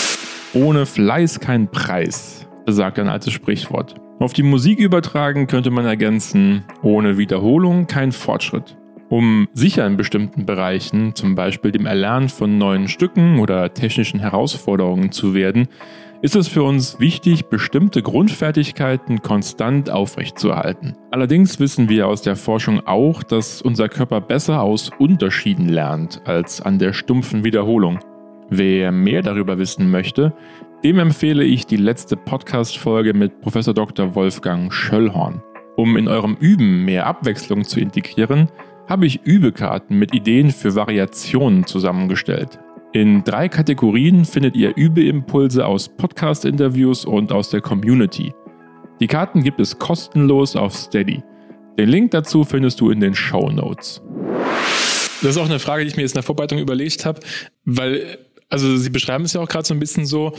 Ohne Fleiß kein Preis, besagt ein altes Sprichwort. Auf die Musik übertragen könnte man ergänzen, ohne Wiederholung kein Fortschritt. Um sicher in bestimmten Bereichen, zum Beispiel dem Erlernen von neuen Stücken oder technischen Herausforderungen zu werden, ist es für uns wichtig, bestimmte Grundfertigkeiten konstant aufrechtzuerhalten. Allerdings wissen wir aus der Forschung auch, dass unser Körper besser aus Unterschieden lernt als an der stumpfen Wiederholung. Wer mehr darüber wissen möchte, dem empfehle ich die letzte Podcast-Folge mit Professor Doktor Wolfgang Schöllhorn. Um in eurem Üben mehr Abwechslung zu integrieren, habe ich Übekarten mit Ideen für Variationen zusammengestellt. In drei Kategorien findet ihr Übeimpulse aus Podcast-Interviews und aus der Community. Die Karten gibt es kostenlos auf Steady. Den Link dazu findest du in den Shownotes. Das ist auch eine Frage, die ich mir jetzt in der Vorbereitung überlegt habe, weil, also Sie beschreiben es ja auch gerade so ein bisschen so,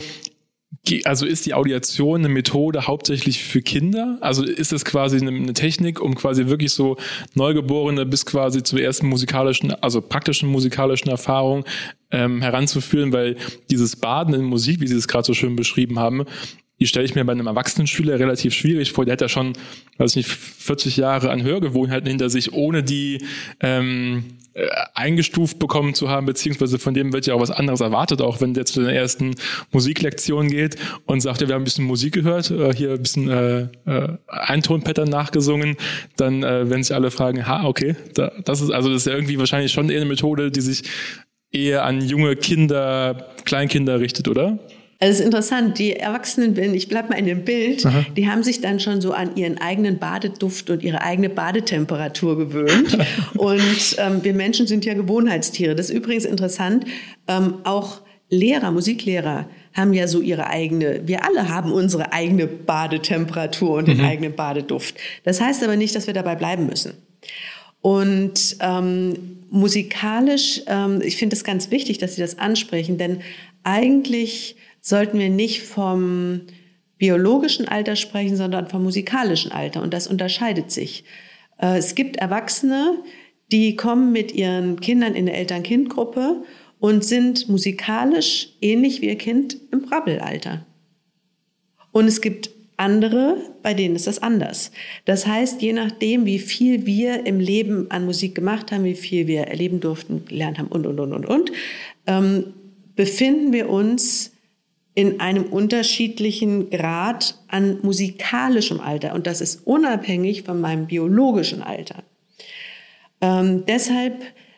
also ist die Audiation eine Methode hauptsächlich für Kinder? Also ist es quasi eine Technik, um quasi wirklich so Neugeborene bis quasi zur ersten musikalischen, also praktischen musikalischen Erfahrung ähm, heranzuführen, weil dieses Baden in Musik, wie Sie es gerade so schön beschrieben haben, die stelle ich mir bei einem Erwachsenen-Schüler relativ schwierig vor. Der hat ja schon, weiß nicht, vierzig Jahre an Hörgewohnheiten hinter sich, ohne die ähm, eingestuft bekommen zu haben, beziehungsweise von dem wird ja auch was anderes erwartet, auch wenn der zu der ersten Musiklektion geht und sagt, ja, wir haben ein bisschen Musik gehört, äh, hier ein bisschen äh, äh, Eintonpattern nachgesungen, dann, äh, wenn sich alle fragen, ha, okay, da, das ist, also das ist ja irgendwie wahrscheinlich schon eher eine Methode, die sich eher an junge Kinder, Kleinkinder richtet, oder? Also es ist interessant, die Erwachsenen, ich bleibe mal in dem Bild, Aha. die haben sich dann schon so an ihren eigenen Badeduft und ihre eigene Badetemperatur gewöhnt. Und ähm, wir Menschen sind ja Gewohnheitstiere. Das ist übrigens interessant, ähm, auch Lehrer, Musiklehrer haben ja so ihre eigene, wir alle haben unsere eigene Badetemperatur und den mhm. eigenen Badeduft. Das heißt aber nicht, dass wir dabei bleiben müssen. Und ähm, musikalisch, ähm, ich finde es ganz wichtig, dass Sie das ansprechen, denn eigentlich sollten wir nicht vom biologischen Alter sprechen, sondern vom musikalischen Alter. Und das unterscheidet sich. Äh, es gibt Erwachsene, die kommen mit ihren Kindern in der Eltern-Kind-Gruppe und sind musikalisch ähnlich wie ihr Kind im Brabbelalter. Und es gibt andere, bei denen ist das anders. Das heißt, je nachdem, wie viel wir im Leben an Musik gemacht haben, wie viel wir erleben durften, gelernt haben und, und, und, und, und, ähm, befinden wir uns in einem unterschiedlichen Grad an musikalischem Alter. Und das ist unabhängig von meinem biologischen Alter. Ähm, deshalb,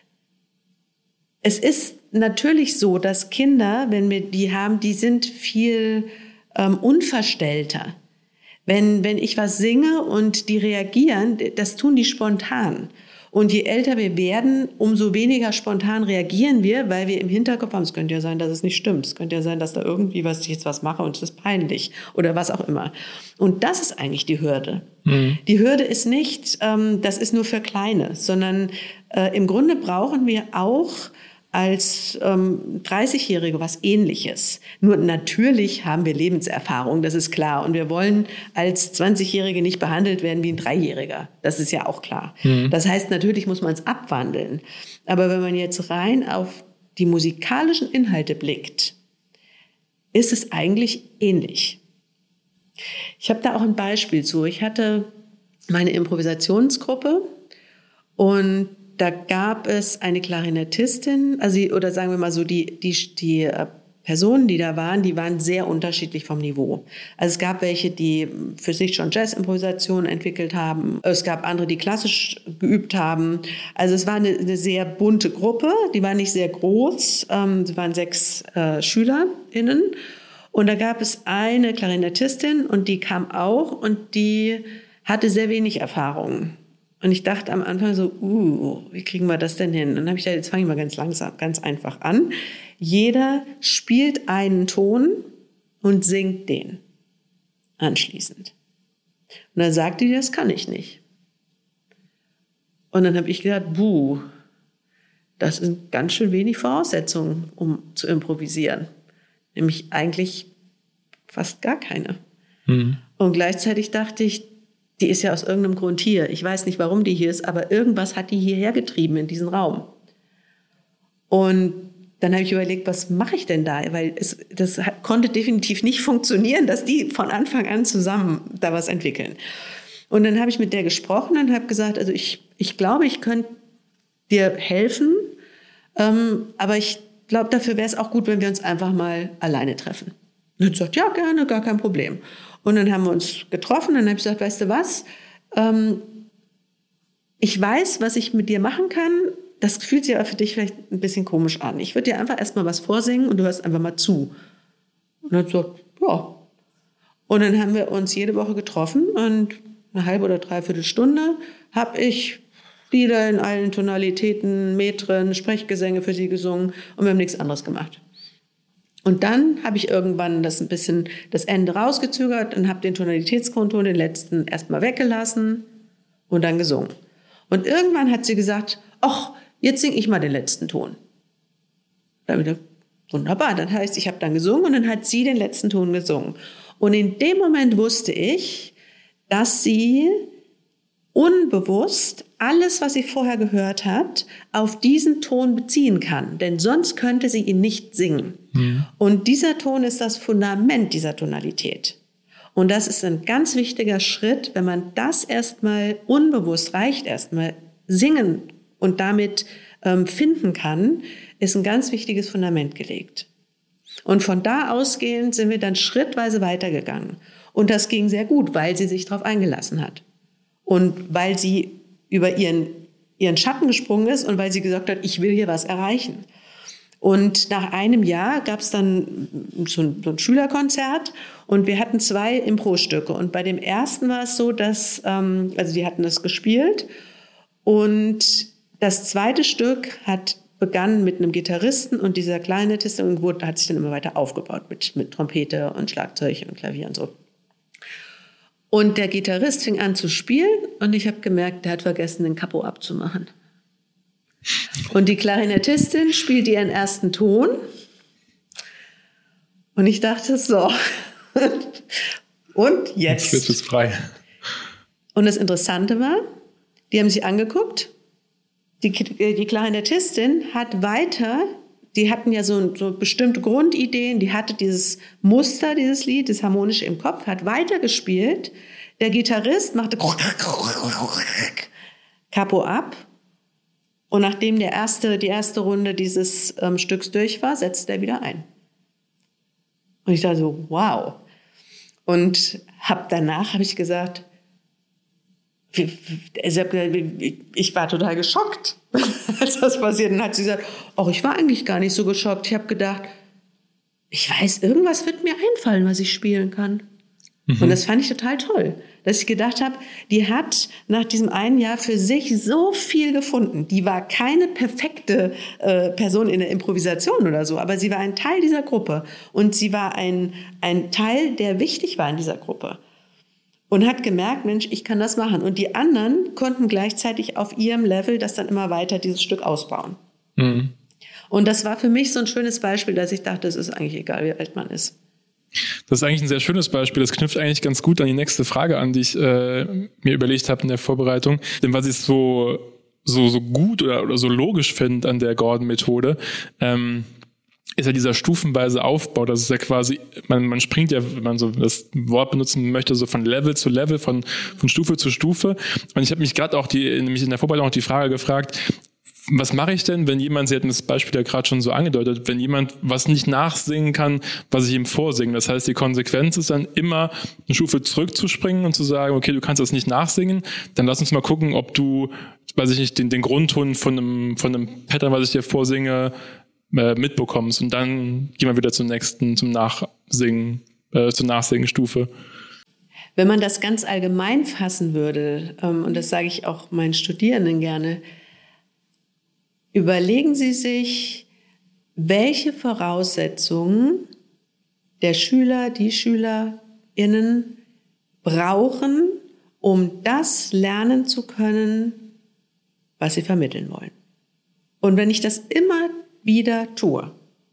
es ist natürlich so, dass Kinder, wenn wir die haben, die sind viel ähm, unverstellter. Wenn, wenn ich was singe und die reagieren, das tun die spontan. Und je älter wir werden, umso weniger spontan reagieren wir, weil wir im Hinterkopf haben, es könnte ja sein, dass es nicht stimmt. Es könnte ja sein, dass da irgendwie was, ich jetzt was mache und es ist peinlich oder was auch immer. Und das ist eigentlich die Hürde. Mhm. Die Hürde ist nicht, ähm, das ist nur für Kleine, sondern äh, im Grunde brauchen wir auch als ähm, dreißigjährige was Ähnliches. Nur natürlich haben wir Lebenserfahrung, das ist klar. Und wir wollen als zwanzigjährige nicht behandelt werden wie ein Dreijähriger. Das ist ja auch klar. Mhm. Das heißt, natürlich muss man es abwandeln. Aber wenn man jetzt rein auf die musikalischen Inhalte blickt, ist es eigentlich ähnlich. Ich habe da auch ein Beispiel zu. Ich hatte meine Improvisationsgruppe und da gab es eine Klarinettistin, also oder sagen wir mal so, die, die, die Personen, die da waren, die waren sehr unterschiedlich vom Niveau. Also es gab welche, die für sich schon Jazz-Improvisation entwickelt haben. Es gab andere, die klassisch geübt haben. Also es war eine, eine sehr bunte Gruppe, die war nicht sehr groß. Ähm, es waren sechs äh, SchülerInnen. Und da gab es eine Klarinettistin und die kam auch und die hatte sehr wenig Erfahrung. Und ich dachte am Anfang so, uh, wie kriegen wir das denn hin? Und dann habe ich gedacht, jetzt fange ich mal ganz langsam, ganz einfach an. Jeder spielt einen Ton und singt den anschließend. Und dann sagte die, das kann ich nicht. Und dann habe ich gedacht, buh, das sind ganz schön wenig Voraussetzungen, um zu improvisieren. Nämlich eigentlich fast gar keine. Mhm. Und gleichzeitig dachte ich, die ist ja aus irgendeinem Grund hier. Ich weiß nicht, warum die hier ist, aber irgendwas hat die hierher getrieben in diesen Raum. Und dann habe ich überlegt, was mache ich denn da? Weil es, das hat, konnte definitiv nicht funktionieren, dass die von Anfang an zusammen da was entwickeln. Und dann habe ich mit der gesprochen und habe gesagt, also ich, ich glaube, ich könnte dir helfen, ähm, aber ich glaube, dafür wäre es auch gut, wenn wir uns einfach mal alleine treffen. Und dann sagt, ja, gerne, gar kein Problem. Und dann haben wir uns getroffen und dann habe ich gesagt, weißt du was, ähm, ich weiß, was ich mit dir machen kann. Das fühlt sich aber für dich vielleicht ein bisschen komisch an. Ich würde dir einfach erstmal was vorsingen und du hörst einfach mal zu. Und dann so, ja. Und dann haben wir uns jede Woche getroffen und eine halbe oder dreiviertel Stunde habe ich Lieder in allen Tonalitäten, Metren, Sprechgesänge für sie gesungen und wir haben nichts anderes gemacht. Und dann habe ich irgendwann das ein bisschen das Ende rausgezögert und habe den Tonalitätskonton, den letzten, erstmal weggelassen und dann gesungen. Und irgendwann hat sie gesagt, ach, jetzt singe ich mal den letzten Ton. Da habe ich gedacht, wunderbar, das heißt, ich habe dann gesungen und dann hat sie den letzten Ton gesungen. Und in dem Moment wusste ich, dass sie unbewusst alles, was sie vorher gehört hat, auf diesen Ton beziehen kann. Denn sonst könnte sie ihn nicht singen. Mhm. Und dieser Ton ist das Fundament dieser Tonalität. Und das ist ein ganz wichtiger Schritt, wenn man das erstmal unbewusst, reicht erstmal singen und damit ähm, finden kann, ist ein ganz wichtiges Fundament gelegt. Und von da ausgehend sind wir dann schrittweise weitergegangen. Und das ging sehr gut, weil sie sich darauf eingelassen hat. Und weil sie über ihren, ihren Schatten gesprungen ist und weil sie gesagt hat, ich will hier was erreichen. Und nach einem Jahr gab es dann so ein, so ein Schülerkonzert und wir hatten zwei Impro-Stücke. Und bei dem ersten war es so, dass, ähm, also die hatten das gespielt und das zweite Stück hat begann mit einem Gitarristen und dieser Klarinettistin und wurde, hat sich dann immer weiter aufgebaut mit, mit Trompete und Schlagzeug und Klavier und so. Und der Gitarrist fing an zu spielen und ich habe gemerkt, der hat vergessen, den Capo abzumachen. Und die Klarinettistin spielt ihren ersten Ton und ich dachte so, und jetzt? Jetzt wird es frei. Und das Interessante war, die haben sich angeguckt, die, die Klarinettistin hat weiter, die hatten ja so, so bestimmte Grundideen, die hatte dieses Muster, dieses Lied, das Harmonische im Kopf, hat weitergespielt. Der Gitarrist machte Capo ab und nachdem der erste, die erste Runde dieses ähm, Stücks durch war, setzte er wieder ein. Und ich dachte so, wow. Und hab danach habe ich gesagt, ich war total geschockt, als das passiert. Und dann hat sie gesagt, oh, ich war eigentlich gar nicht so geschockt. Ich habe gedacht, ich weiß, irgendwas wird mir einfallen, was ich spielen kann. Mhm. Und das fand ich total toll, dass ich gedacht habe, die hat nach diesem einen Jahr für sich so viel gefunden. Die war keine perfekte äh, Person in der Improvisation oder so, aber sie war ein Teil dieser Gruppe. Und sie war ein, ein Teil, der wichtig war in dieser Gruppe. Und hat gemerkt, Mensch, ich kann das machen. Und die anderen konnten gleichzeitig auf ihrem Level das dann immer weiter, dieses Stück ausbauen. Mhm. Und das war für mich so ein schönes Beispiel, dass ich dachte, es ist eigentlich egal, wie alt man ist. Das ist eigentlich ein sehr schönes Beispiel. Das knüpft eigentlich ganz gut an die nächste Frage an, die ich äh, mir überlegt habe in der Vorbereitung. Denn was ich so so so gut oder, oder so logisch finde an der Gordon-Methode, ähm, ist ja dieser stufenweise Aufbau. Das ist ja quasi, man, man springt ja, wenn man so das Wort benutzen möchte, so von Level zu Level, von von Stufe zu Stufe. Und ich habe mich gerade auch die, nämlich in der Vorbereitung auch die Frage gefragt, was mache ich denn, wenn jemand, Sie hatten das Beispiel ja gerade schon so angedeutet, wenn jemand was nicht nachsingen kann, was ich ihm vorsinge. Das heißt, die Konsequenz ist dann immer, eine Stufe zurückzuspringen und zu sagen, okay, du kannst das nicht nachsingen, dann lass uns mal gucken, ob du, weiß ich nicht, den, den Grundton von einem, von einem Pattern, was ich dir vorsinge, äh, mitbekommst. Und dann gehen wir wieder zum nächsten, zum Nachsingen, äh, zur Nachsingenstufe. Wenn man das ganz allgemein fassen würde, ähm, und das sage ich auch meinen Studierenden gerne, überlegen Sie sich, welche Voraussetzungen der Schüler, die SchülerInnen brauchen, um das lernen zu können, was sie vermitteln wollen. Und wenn ich das immer wieder tue,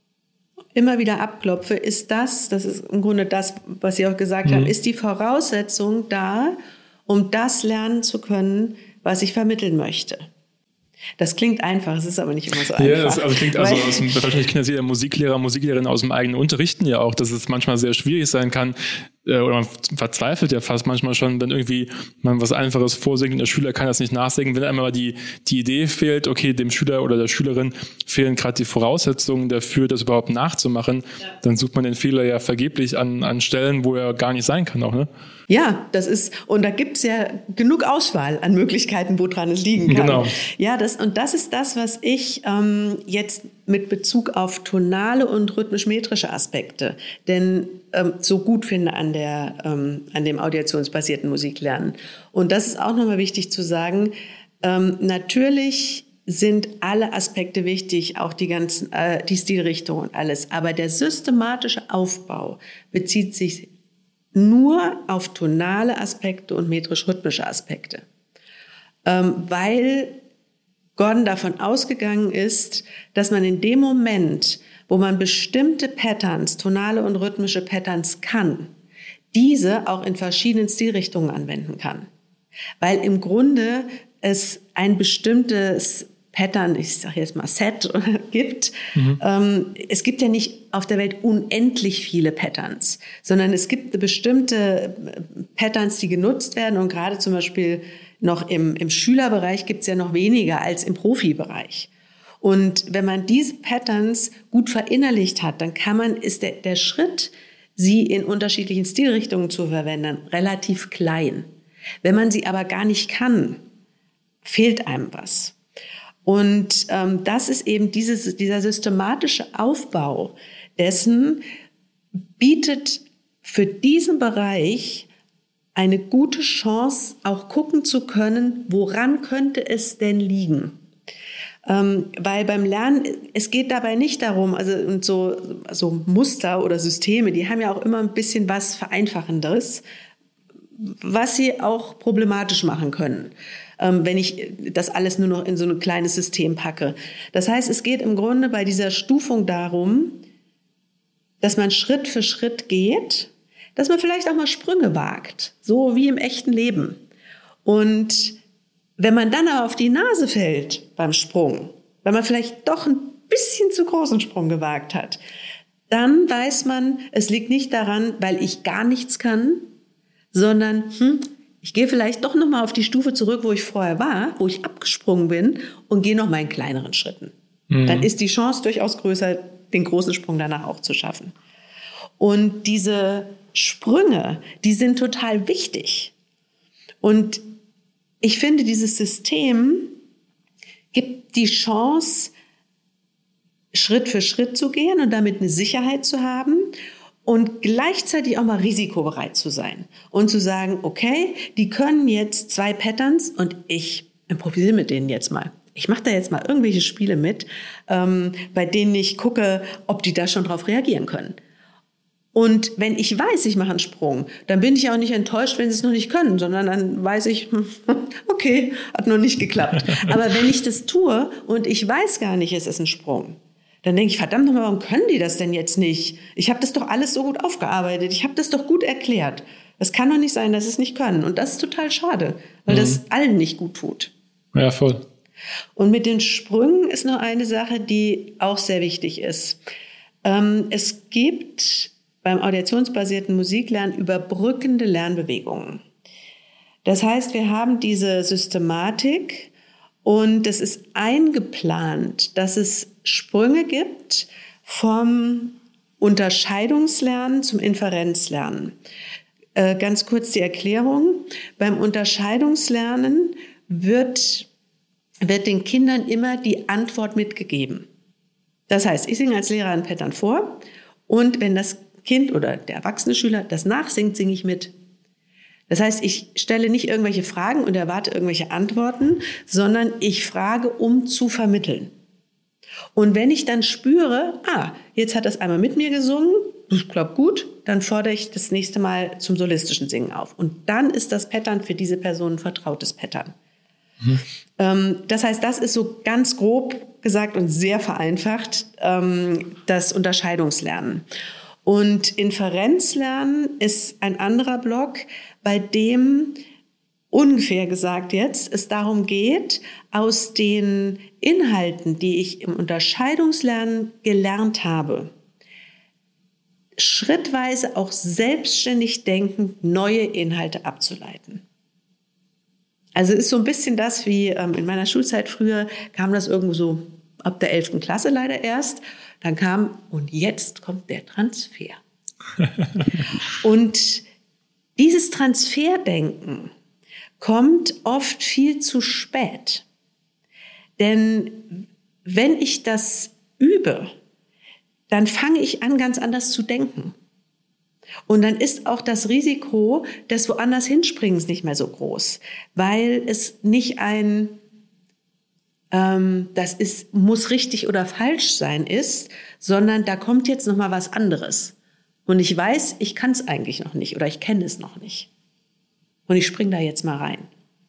immer wieder abklopfe, ist das, das ist im Grunde das, was Sie auch gesagt mhm. haben, ist die Voraussetzung da, um das lernen zu können, was ich vermitteln möchte. Das klingt einfach, es ist aber nicht immer so einfach. Ja, das also klingt also aus dem, wahrscheinlich kennen das jeder Musiklehrer, Musiklehrerin aus dem eigenen Unterrichten ja auch, dass es manchmal sehr schwierig sein kann, äh, oder man verzweifelt ja fast manchmal schon, wenn irgendwie man was Einfaches vorsingt und der Schüler kann das nicht nachsingen, wenn einmal die, die Idee fehlt, okay, dem Schüler oder der Schülerin fehlen gerade die Voraussetzungen dafür, das überhaupt nachzumachen, ja. Dann sucht man den Fehler ja vergeblich an, an Stellen, wo er gar nicht sein kann auch, ne? Ja, das ist, und da gibt's ja genug Auswahl an Möglichkeiten, woran es liegen kann. Genau. Ja, das, und das ist das, was ich ähm, jetzt mit Bezug auf tonale und rhythmisch-metrische Aspekte denn ähm, so gut finde an, der, ähm, an dem audiationsbasierten Musiklernen. Und das ist auch nochmal wichtig zu sagen, ähm, natürlich sind alle Aspekte wichtig, auch die ganzen, äh, die Stilrichtung und alles. Aber der systematische Aufbau bezieht sich nur auf tonale Aspekte und metrisch-rhythmische Aspekte. Ähm, weil Gordon davon ausgegangen ist, dass man in dem Moment, wo man bestimmte Patterns, tonale und rhythmische Patterns kann, diese auch in verschiedenen Stilrichtungen anwenden kann. Weil im Grunde es ein bestimmtes Pattern, ich sage jetzt mal Set, gibt. Mhm. Ähm, es gibt ja nicht auf der Welt unendlich viele Patterns, sondern es gibt bestimmte Patterns, die genutzt werden, und gerade zum Beispiel noch im, im Schülerbereich gibt es ja noch weniger als im Profibereich. Und wenn man diese Patterns gut verinnerlicht hat, dann kann man, ist der, der Schritt, sie in unterschiedlichen Stilrichtungen zu verwenden, relativ klein. Wenn man sie aber gar nicht kann, fehlt einem was. Und ähm, das ist eben dieses, dieser systematische Aufbau dessen, bietet für diesen Bereich eine gute Chance, auch gucken zu können, woran könnte es denn liegen. Ähm, weil beim Lernen, es geht dabei nicht darum, also und so, so Muster oder Systeme, die haben ja auch immer ein bisschen was Vereinfachendes, was sie auch problematisch machen können, ähm, wenn ich das alles nur noch in so ein kleines System packe. Das heißt, es geht im Grunde bei dieser Stufung darum, dass man Schritt für Schritt geht, dass man vielleicht auch mal Sprünge wagt, so wie im echten Leben. Und wenn man dann aber auf die Nase fällt beim Sprung, weil man vielleicht doch ein bisschen zu großen Sprung gewagt hat, dann weiß man, es liegt nicht daran, weil ich gar nichts kann, sondern hm, ich gehe vielleicht doch noch mal auf die Stufe zurück, wo ich vorher war, wo ich abgesprungen bin, und gehe noch mal in kleineren Schritten. Mhm. Dann ist die Chance durchaus größer, den großen Sprung danach auch zu schaffen. Und diese Sprünge, die sind total wichtig. Und ich finde, dieses System gibt die Chance, Schritt für Schritt zu gehen und damit eine Sicherheit zu haben. Und gleichzeitig auch mal risikobereit zu sein und zu sagen, okay, die können jetzt zwei Patterns und ich improvisiere mit denen jetzt mal. Ich mache da jetzt mal irgendwelche Spiele mit, ähm, bei denen ich gucke, ob die da schon drauf reagieren können. Und wenn ich weiß, ich mache einen Sprung, dann bin ich auch nicht enttäuscht, wenn sie es noch nicht können, sondern dann weiß ich, okay, hat noch nicht geklappt. Aber wenn ich das tue und ich weiß gar nicht, es ist ein Sprung, dann denke ich, verdammt nochmal, warum können die das denn jetzt nicht? Ich habe das doch alles so gut aufgearbeitet, ich habe das doch gut erklärt. Es kann doch nicht sein, dass sie es nicht können. Und das ist total schade, weil mhm. das allen nicht gut tut. Ja, voll. Und mit den Sprüngen ist noch eine Sache, die auch sehr wichtig ist. Ähm, es gibt beim audiationsbasierten Musiklernen überbrückende Lernbewegungen. Das heißt, wir haben diese Systematik und es ist eingeplant, dass es Sprünge gibt vom Unterscheidungslernen zum Inferenzlernen. Äh, ganz kurz die Erklärung. Beim Unterscheidungslernen wird wird den Kindern immer die Antwort mitgegeben. Das heißt, ich singe als Lehrer ein Pattern vor und wenn das Kind oder der erwachsene Schüler das nachsingt, singe ich mit. Das heißt, ich stelle nicht irgendwelche Fragen und erwarte irgendwelche Antworten, sondern ich frage, um zu vermitteln. Und wenn ich dann spüre, ah, jetzt hat das einmal mit mir gesungen, das klappt gut, dann fordere ich das nächste Mal zum solistischen Singen auf. Und dann ist das Pattern für diese Person ein vertrautes Pattern. Mhm. Ähm, das heißt, das ist so ganz grob gesagt und sehr vereinfacht ähm, das Unterscheidungslernen. Und Inferenzlernen ist ein anderer Block, bei dem ungefähr gesagt jetzt es darum geht, aus den Inhalten, die ich im Unterscheidungslernen gelernt habe, schrittweise auch selbstständig denkend neue Inhalte abzuleiten. Also ist so ein bisschen das, wie ähm, in meiner Schulzeit früher kam das irgendwo so ab der elften Klasse leider erst. Dann kam, und jetzt kommt der Transfer. Und dieses Transferdenken kommt oft viel zu spät. Denn wenn ich das übe, dann fange ich an, ganz anders zu denken. Und dann ist auch das Risiko des woanders Hinspringens nicht mehr so groß, weil es nicht ein, ähm, das ist, muss richtig oder falsch sein ist, sondern da kommt jetzt noch mal was anderes. Und ich weiß, ich kann es eigentlich noch nicht oder ich kenne es noch nicht. Und ich springe da jetzt mal rein.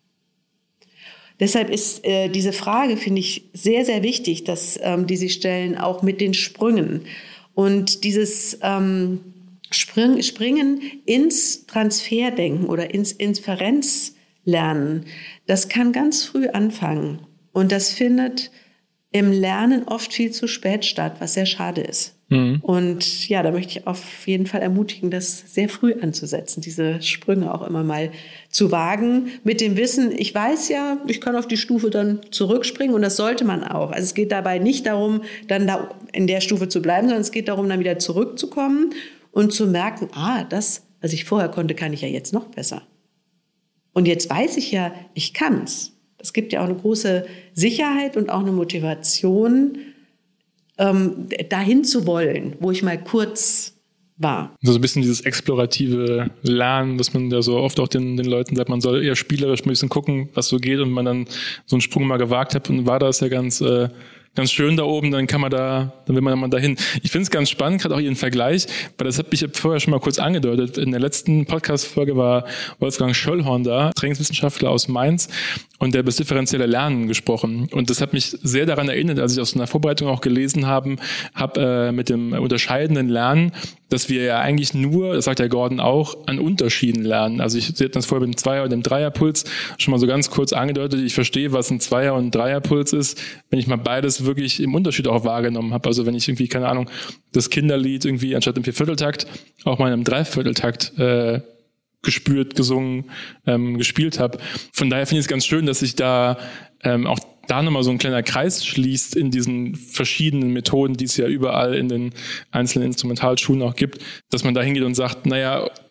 Deshalb ist äh, diese Frage, finde ich, sehr, sehr wichtig, dass ähm, die Sie stellen, auch mit den Sprüngen. Und dieses ähm, Spring, Springen ins Transferdenken oder ins Inferenzlernen, das kann ganz früh anfangen. Und das findet im Lernen oft viel zu spät statt, was sehr schade ist. Mhm. Und ja, da möchte ich auf jeden Fall ermutigen, das sehr früh anzusetzen, diese Sprünge auch immer mal zu wagen, mit dem Wissen, ich weiß ja, ich kann auf die Stufe dann zurückspringen und das sollte man auch. Also es geht dabei nicht darum, dann da in der Stufe zu bleiben, sondern es geht darum, dann wieder zurückzukommen und zu merken, ah, das, was ich vorher konnte, kann ich ja jetzt noch besser. Und jetzt weiß ich ja, ich kann's. Es gibt ja auch eine große Sicherheit und auch eine Motivation, ähm, dahin zu wollen, wo ich mal kurz war. So ein bisschen dieses explorative Lernen, dass man ja so oft auch den, den Leuten sagt, man soll eher spielerisch ein bisschen gucken, was so geht und man dann so einen Sprung mal gewagt hat und war das ja ganz... Äh ganz schön da oben, dann kann man da, dann will man mal dahin. Ich finde es ganz spannend, gerade auch Ihren Vergleich, weil das hat mich vorher schon mal kurz angedeutet. In der letzten Podcast-Folge war Wolfgang Schöllhorn da, Trainingswissenschaftler aus Mainz, und der über das differenzielle Lernen gesprochen. Und das hat mich sehr daran erinnert, als ich aus einer Vorbereitung auch gelesen habe, habe äh, mit dem unterscheidenden Lernen, dass wir ja eigentlich nur, das sagt der Gordon auch, an Unterschieden lernen. Also ich sehe das vorher mit dem Zweier- und dem Dreierpuls schon mal so ganz kurz angedeutet. Ich verstehe, was ein Zweier- und ein Dreierpuls ist, wenn ich mal beides wirklich im Unterschied auch wahrgenommen habe. Also wenn ich irgendwie, keine Ahnung, das Kinderlied irgendwie anstatt im Viervierteltakt auch mal in einem Dreivierteltakt äh, gespürt, gesungen, ähm, gespielt habe. Von daher finde ich es ganz schön, dass sich da ähm, auch da nochmal so ein kleiner Kreis schließt in diesen verschiedenen Methoden, die es ja überall in den einzelnen Instrumentalschulen auch gibt, dass man da hingeht und sagt, naja,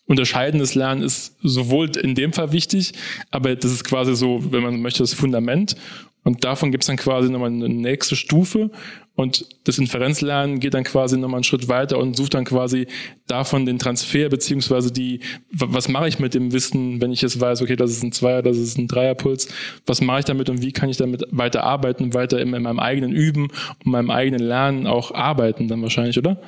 unterscheidendes Lernen ist sowohl in dem Fall wichtig, aber das ist quasi so, wenn man möchte, das Fundament. Und davon gibt es dann quasi nochmal eine nächste Stufe. Und das Inferenzlernen geht dann quasi nochmal einen Schritt weiter und sucht dann quasi davon den Transfer, beziehungsweise die, was mache ich mit dem Wissen, wenn ich jetzt weiß, okay, das ist ein Zweier, das ist ein Dreierpuls, was mache ich damit und wie kann ich damit weiter arbeiten, weiter in, in meinem eigenen Üben und meinem eigenen Lernen auch arbeiten dann wahrscheinlich, oder?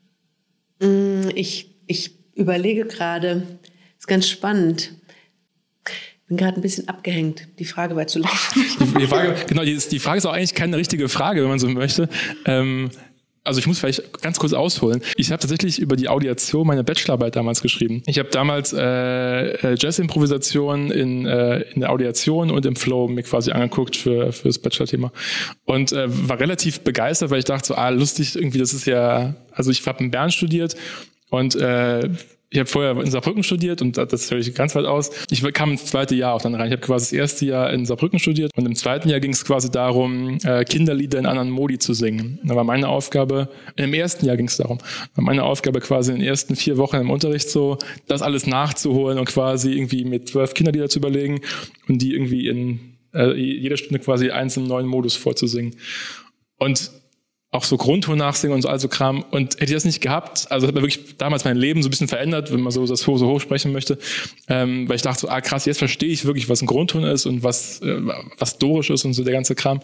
Ich, ich überlege gerade, ist ganz spannend. Ich bin gerade ein bisschen abgehängt. Die Frage war zu lang. Die Frage, genau, die, die Frage ist auch eigentlich keine richtige Frage, wenn man so möchte. Ähm, also ich muss vielleicht ganz kurz ausholen. Ich habe tatsächlich über die Audiation meine Bachelorarbeit damals geschrieben. Ich habe damals äh, Jazz-Improvisation in, äh, in der Audiation und im Flow mir quasi angeguckt für, für das Bachelor-Thema. Und äh, war relativ begeistert, weil ich dachte so, ah, lustig, irgendwie, das ist ja, also ich habe in Bern studiert und äh, ich habe vorher in Saarbrücken studiert und das höre ich ganz weit aus. Ich kam ins zweite Jahr auch dann rein. Ich habe quasi das erste Jahr in Saarbrücken studiert und im zweiten Jahr ging es quasi darum, Kinderlieder in anderen Modi zu singen. Da war meine Aufgabe, im ersten Jahr ging es darum, war meine Aufgabe quasi in den ersten vier Wochen im Unterricht so, das alles nachzuholen und quasi irgendwie mit zwölf Kinderlieder zu überlegen und die irgendwie in äh, jeder Stunde quasi eins im neuen Modus vorzusingen. Und auch so Grundton nachsingen und so also Kram. Und hätte ich das nicht gehabt, also hat mir wirklich damals mein Leben so ein bisschen verändert, wenn man so das so hoch sprechen möchte, ähm, weil ich dachte so, ah krass, jetzt verstehe ich wirklich, was ein Grundton ist und was äh, was dorisch ist und so der ganze Kram.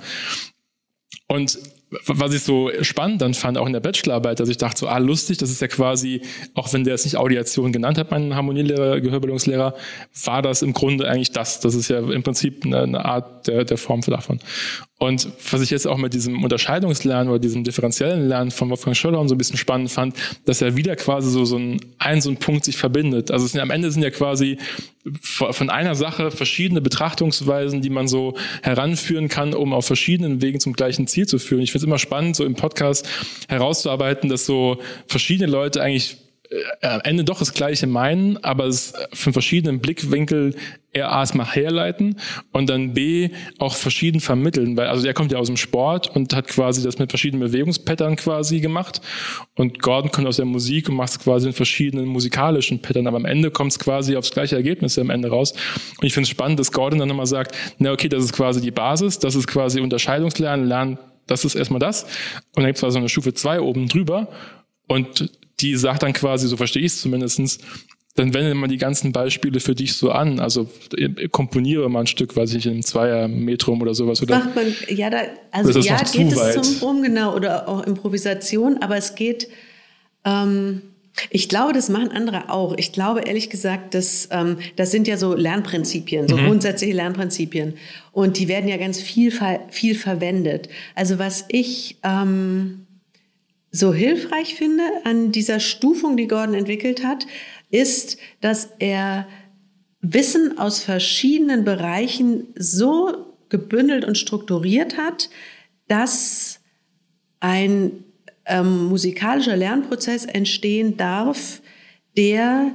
Und was ich so spannend dann fand, auch in der Bachelorarbeit, dass ich dachte so, ah lustig, das ist ja quasi, auch wenn der es nicht Audiation genannt hat, mein Harmonielehrer, Gehörbildungslehrer, war das im Grunde eigentlich das. Das ist ja im Prinzip eine, eine Art der, der Form davon. Und was ich jetzt auch mit diesem Unterscheidungslernen oder diesem differenziellen Lernen von Wolfgang Schöllhorn so ein bisschen spannend fand, dass er wieder quasi so, so ein, ein, so ein Punkt sich verbindet. Also es sind, am Ende sind ja quasi von einer Sache verschiedene Betrachtungsweisen, die man so heranführen kann, um auf verschiedenen Wegen zum gleichen Ziel zu führen. Ich finde es immer spannend, so im Podcast herauszuarbeiten, dass so verschiedene Leute eigentlich äh, am Ende doch das Gleiche meinen, aber es von verschiedenen Blickwinkeln eher erstmal herleiten und dann B auch verschieden vermitteln, weil also er kommt ja aus dem Sport und hat quasi das mit verschiedenen Bewegungspattern quasi gemacht und Gordon kommt aus der Musik und macht es quasi in verschiedenen musikalischen Pattern, aber am Ende kommt es quasi aufs gleiche Ergebnis am Ende raus und ich finde es spannend, dass Gordon dann nochmal sagt, na okay, das ist quasi die Basis, das ist quasi Unterscheidungslernen, Lernen, das ist erstmal das und dann gibt es quasi so eine Stufe zwei oben drüber und die sagt dann quasi, so verstehe ich es zumindestens, dann wende mal die ganzen Beispiele für dich so an. Also komponiere mal ein Stück, weiß ich, in einem Zweier-Metrum oder sowas. Oder macht man, ja, da, also ja, geht es zum Rum, genau, oder auch Improvisation, aber es geht, ähm, ich glaube, das machen andere auch. Ich glaube, ehrlich gesagt, das, ähm, das sind ja so Lernprinzipien, so mhm. grundsätzliche Lernprinzipien. Und die werden ja ganz viel, viel verwendet. Also was ich ähm, so hilfreich finde an dieser Stufung, die Gordon entwickelt hat, ist, dass er Wissen aus verschiedenen Bereichen so gebündelt und strukturiert hat, dass ein ähm, musikalischer Lernprozess entstehen darf, der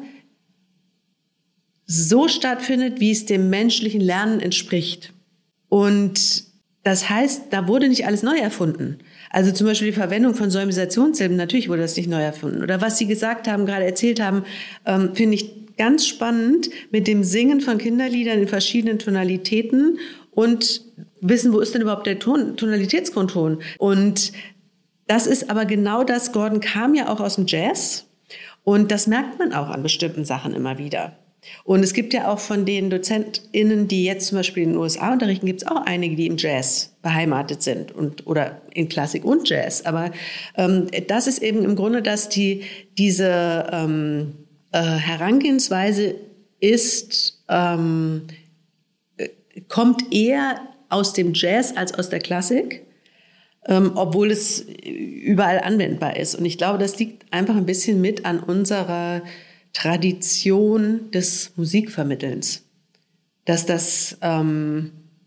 so stattfindet, wie es dem menschlichen Lernen entspricht. Und das heißt, da wurde nicht alles neu erfunden. Also zum Beispiel die Verwendung von Solmisationssilben, natürlich wurde das nicht neu erfunden. Oder was Sie gesagt haben, gerade erzählt haben, ähm, finde ich ganz spannend mit dem Singen von Kinderliedern in verschiedenen Tonalitäten und wissen, wo ist denn überhaupt der Ton, Tonalitätskonton. Und das ist aber genau das, Gordon kam ja auch aus dem Jazz und das merkt man auch an bestimmten Sachen immer wieder. Und es gibt ja auch von den DozentInnen, die jetzt zum Beispiel in den U S A unterrichten, gibt es auch einige, die im Jazz beheimatet sind und oder in Klassik und Jazz. Aber ähm, das ist eben im Grunde, dass die diese ähm, äh, Herangehensweise ist ähm, kommt eher aus dem Jazz als aus der Klassik, ähm, obwohl es überall anwendbar ist. Und ich glaube, das liegt einfach ein bisschen mit an unserer Tradition des Musikvermittelns, dass das ähm,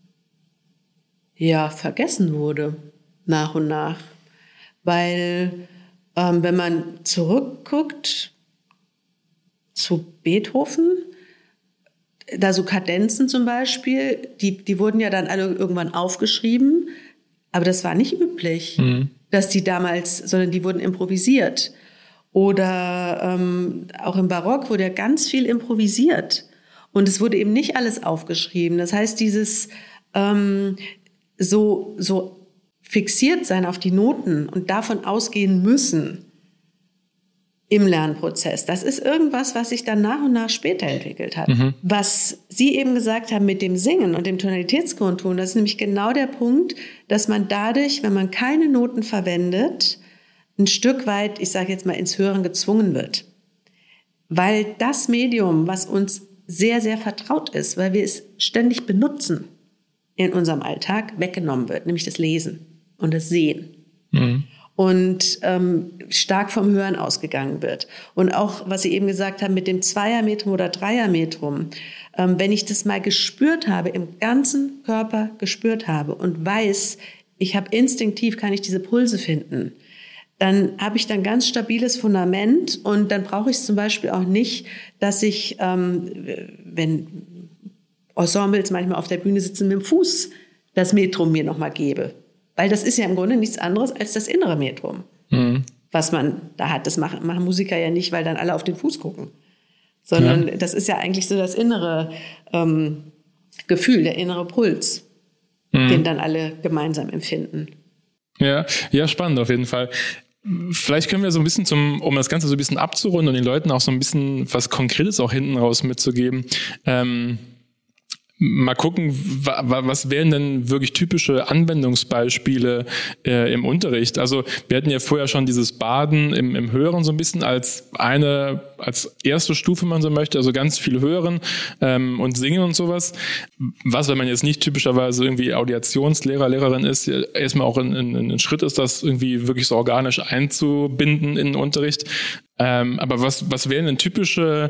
ja vergessen wurde nach und nach, weil ähm, wenn man zurückguckt zu Beethoven, da so Kadenzen zum Beispiel, die die wurden ja dann alle irgendwann aufgeschrieben, aber das war nicht üblich, mhm. dass die damals, sondern die wurden improvisiert. Oder ähm, auch im Barock wurde ja ganz viel improvisiert. Und es wurde eben nicht alles aufgeschrieben. Das heißt, dieses ähm, so, so fixiert sein auf die Noten und davon ausgehen müssen im Lernprozess, das ist irgendwas, was sich dann nach und nach später entwickelt hat. Mhm. Was Sie eben gesagt haben mit dem Singen und dem Tonalitätsgrundton, das ist nämlich genau der Punkt, dass man dadurch, wenn man keine Noten verwendet, ein Stück weit, ich sage jetzt mal, ins Hören gezwungen wird. Weil das Medium, was uns sehr, sehr vertraut ist, weil wir es ständig benutzen in unserem Alltag, weggenommen wird, nämlich das Lesen und das Sehen. Mhm. Und ähm, stark vom Hören ausgegangen wird. Und auch, was Sie eben gesagt haben, mit dem Zweiermetrum oder Dreiermetrum, ähm, wenn ich das mal gespürt habe, im ganzen Körper gespürt habe und weiß, ich habe instinktiv, kann ich diese Pulse finden, dann habe ich dann ganz stabiles Fundament und dann brauche ich es zum Beispiel auch nicht, dass ich, ähm, wenn Ensembles manchmal auf der Bühne sitzen, mit dem Fuß das Metrum mir nochmal gebe. Weil das ist ja im Grunde nichts anderes als das innere Metrum, mhm. was man da hat. Das machen, machen Musiker ja nicht, weil dann alle auf den Fuß gucken, sondern ja. das ist ja eigentlich so das innere ähm, Gefühl, der innere Puls, mhm. den dann alle gemeinsam empfinden. Ja, ja, spannend auf jeden Fall. Vielleicht können wir so ein bisschen zum, um das Ganze so ein bisschen abzurunden und den Leuten auch so ein bisschen was Konkretes auch hinten raus mitzugeben, ähm, mal gucken, wa, wa, was wären denn wirklich typische Anwendungsbeispiele äh, im Unterricht? Also wir hatten ja vorher schon dieses Baden im, im Hören so ein bisschen als eine, als erste Stufe, wenn man so möchte, also ganz viel hören ähm, und singen und sowas. Was, wenn man jetzt nicht typischerweise irgendwie Auditionslehrer, Lehrerin ist, erstmal auch ein, ein, ein Schritt ist, das irgendwie wirklich so organisch einzubinden in den Unterricht. Ähm, aber was, was wären denn typische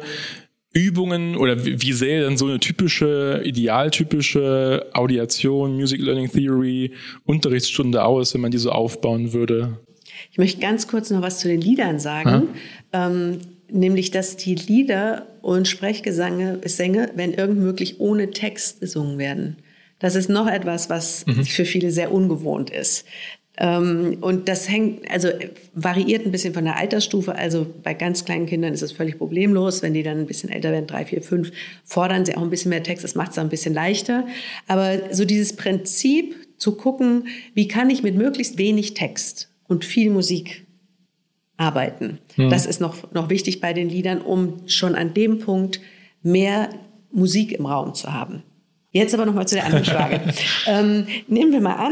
Übungen oder wie sähe denn so eine typische, idealtypische Audiation, Music Learning Theory, Unterrichtsstunde aus, wenn man die so aufbauen würde? Ich möchte ganz kurz noch was zu den Liedern sagen, ähm, nämlich, dass die Lieder und Sprechgesänge, Sänge, wenn irgend möglich, ohne Text gesungen werden. Das ist noch etwas, was mhm. für viele sehr ungewohnt ist. Ähm, und das hängt, also variiert ein bisschen von der Altersstufe. Also bei ganz kleinen Kindern ist es völlig problemlos. Wenn die dann ein bisschen älter werden, drei, vier, fünf, fordern sie auch ein bisschen mehr Text. Das macht es auch ein bisschen leichter. Aber so dieses Prinzip zu gucken, wie kann ich mit möglichst wenig Text und viel Musik arbeiten, hm. das ist noch, noch wichtig bei den Liedern, um schon an dem Punkt mehr Musik im Raum zu haben. Jetzt aber noch mal zu der anderen Frage. ähm, nehmen wir mal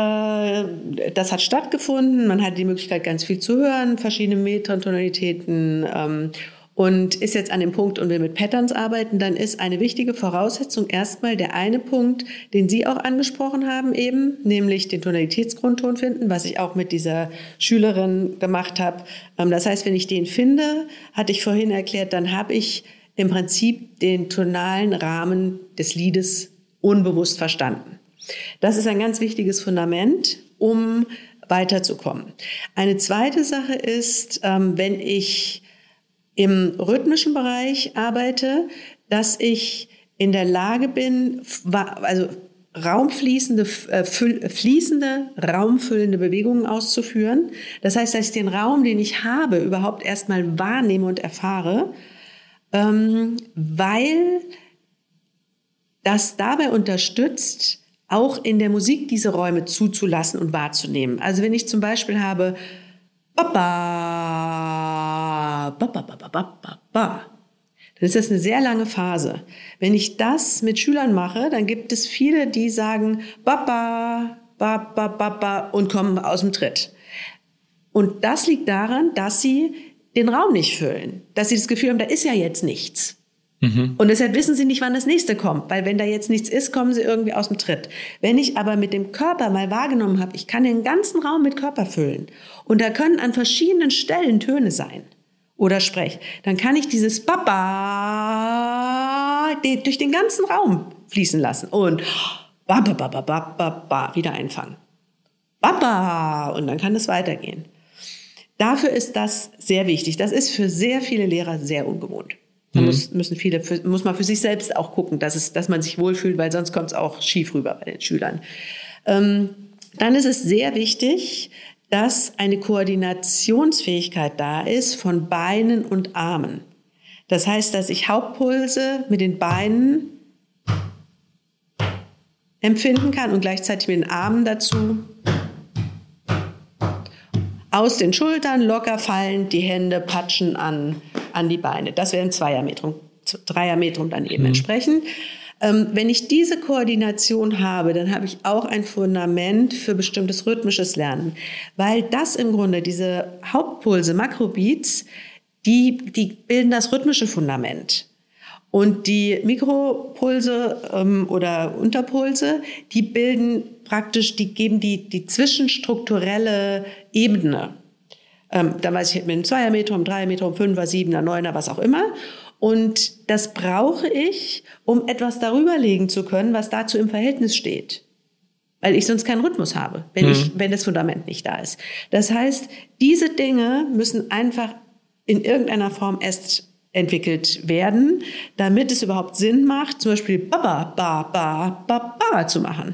an, äh, das hat stattgefunden, man hat die Möglichkeit, ganz viel zu hören, verschiedene Metren, Tonalitäten ähm, und ist jetzt an dem Punkt und will mit Patterns arbeiten, dann ist eine wichtige Voraussetzung erstmal der eine Punkt, den Sie auch angesprochen haben eben, nämlich den Tonalitätsgrundton finden, was ich auch mit dieser Schülerin gemacht habe. Ähm, das heißt, wenn ich den finde, hatte ich vorhin erklärt, dann habe ich im Prinzip den tonalen Rahmen des Liedes unbewusst verstanden. Das ist ein ganz wichtiges Fundament, um weiterzukommen. Eine zweite Sache ist, ähm, wenn ich im rhythmischen Bereich arbeite, dass ich in der Lage bin, also raumfließende, äh, fließende, raumfüllende Bewegungen auszuführen. Das heißt, dass ich den Raum, den ich habe, überhaupt erstmal wahrnehme und erfahre, Ähm, weil das dabei unterstützt, auch in der Musik diese Räume zuzulassen und wahrzunehmen. Also wenn ich zum Beispiel habe Baba, Baba, Baba, Baba, Baba, dann ist das eine sehr lange Phase. Wenn ich das mit Schülern mache, dann gibt es viele, die sagen Baba, Baba, Baba und kommen aus dem Tritt. Und das liegt daran, dass sie den Raum nicht füllen, dass sie das Gefühl haben, da ist ja jetzt nichts. Mhm. Und deshalb wissen sie nicht, wann das nächste kommt, weil wenn da jetzt nichts ist, kommen sie irgendwie aus dem Tritt. Wenn ich aber mit dem Körper mal wahrgenommen habe, ich kann den ganzen Raum mit Körper füllen und da können an verschiedenen Stellen Töne sein oder Sprech, dann kann ich dieses Baba durch den ganzen Raum fließen lassen und ba, ba, ba, ba, ba, ba, ba, wieder einfangen. Baba und dann kann es weitergehen. Dafür ist das sehr wichtig. Das ist für sehr viele Lehrer sehr ungewohnt. Da mhm. muss, müssen viele, für, muss man für sich selbst auch gucken, dass, es, dass man sich wohlfühlt, weil sonst kommt es auch schief rüber bei den Schülern. Ähm, dann ist es sehr wichtig, dass eine Koordinationsfähigkeit da ist von Beinen und Armen. Das heißt, dass ich Hauptpulse mit den Beinen empfinden kann und gleichzeitig mit den Armen dazu. Aus den Schultern locker fallen, die Hände patschen an, an die Beine. Das wäre ein Zweiermetrum, Dreiermetrum dann eben mhm. entsprechend. Ähm, wenn ich diese Koordination habe, dann habe ich auch ein Fundament für bestimmtes rhythmisches Lernen. Weil das im Grunde, diese Hauptpulse, Makrobeats, die, die bilden das rhythmische Fundament. Und die Mikropulse ähm, oder Unterpulse, die bilden praktisch, die geben die, die zwischenstrukturelle Ebene. Ähm, da weiß ich mit einem Zweiermetrum, Dreiermetrum, Fünfer, Siebener, Neuner, was auch immer. Und das brauche ich, um etwas darüber legen zu können, was dazu im Verhältnis steht. Weil ich sonst keinen Rhythmus habe, wenn, mhm. ich, wenn das Fundament nicht da ist. Das heißt, diese Dinge müssen einfach in irgendeiner Form erst entwickelt werden, damit es überhaupt Sinn macht, zum Beispiel Baba, Ba, Ba, Ba, Ba zu machen.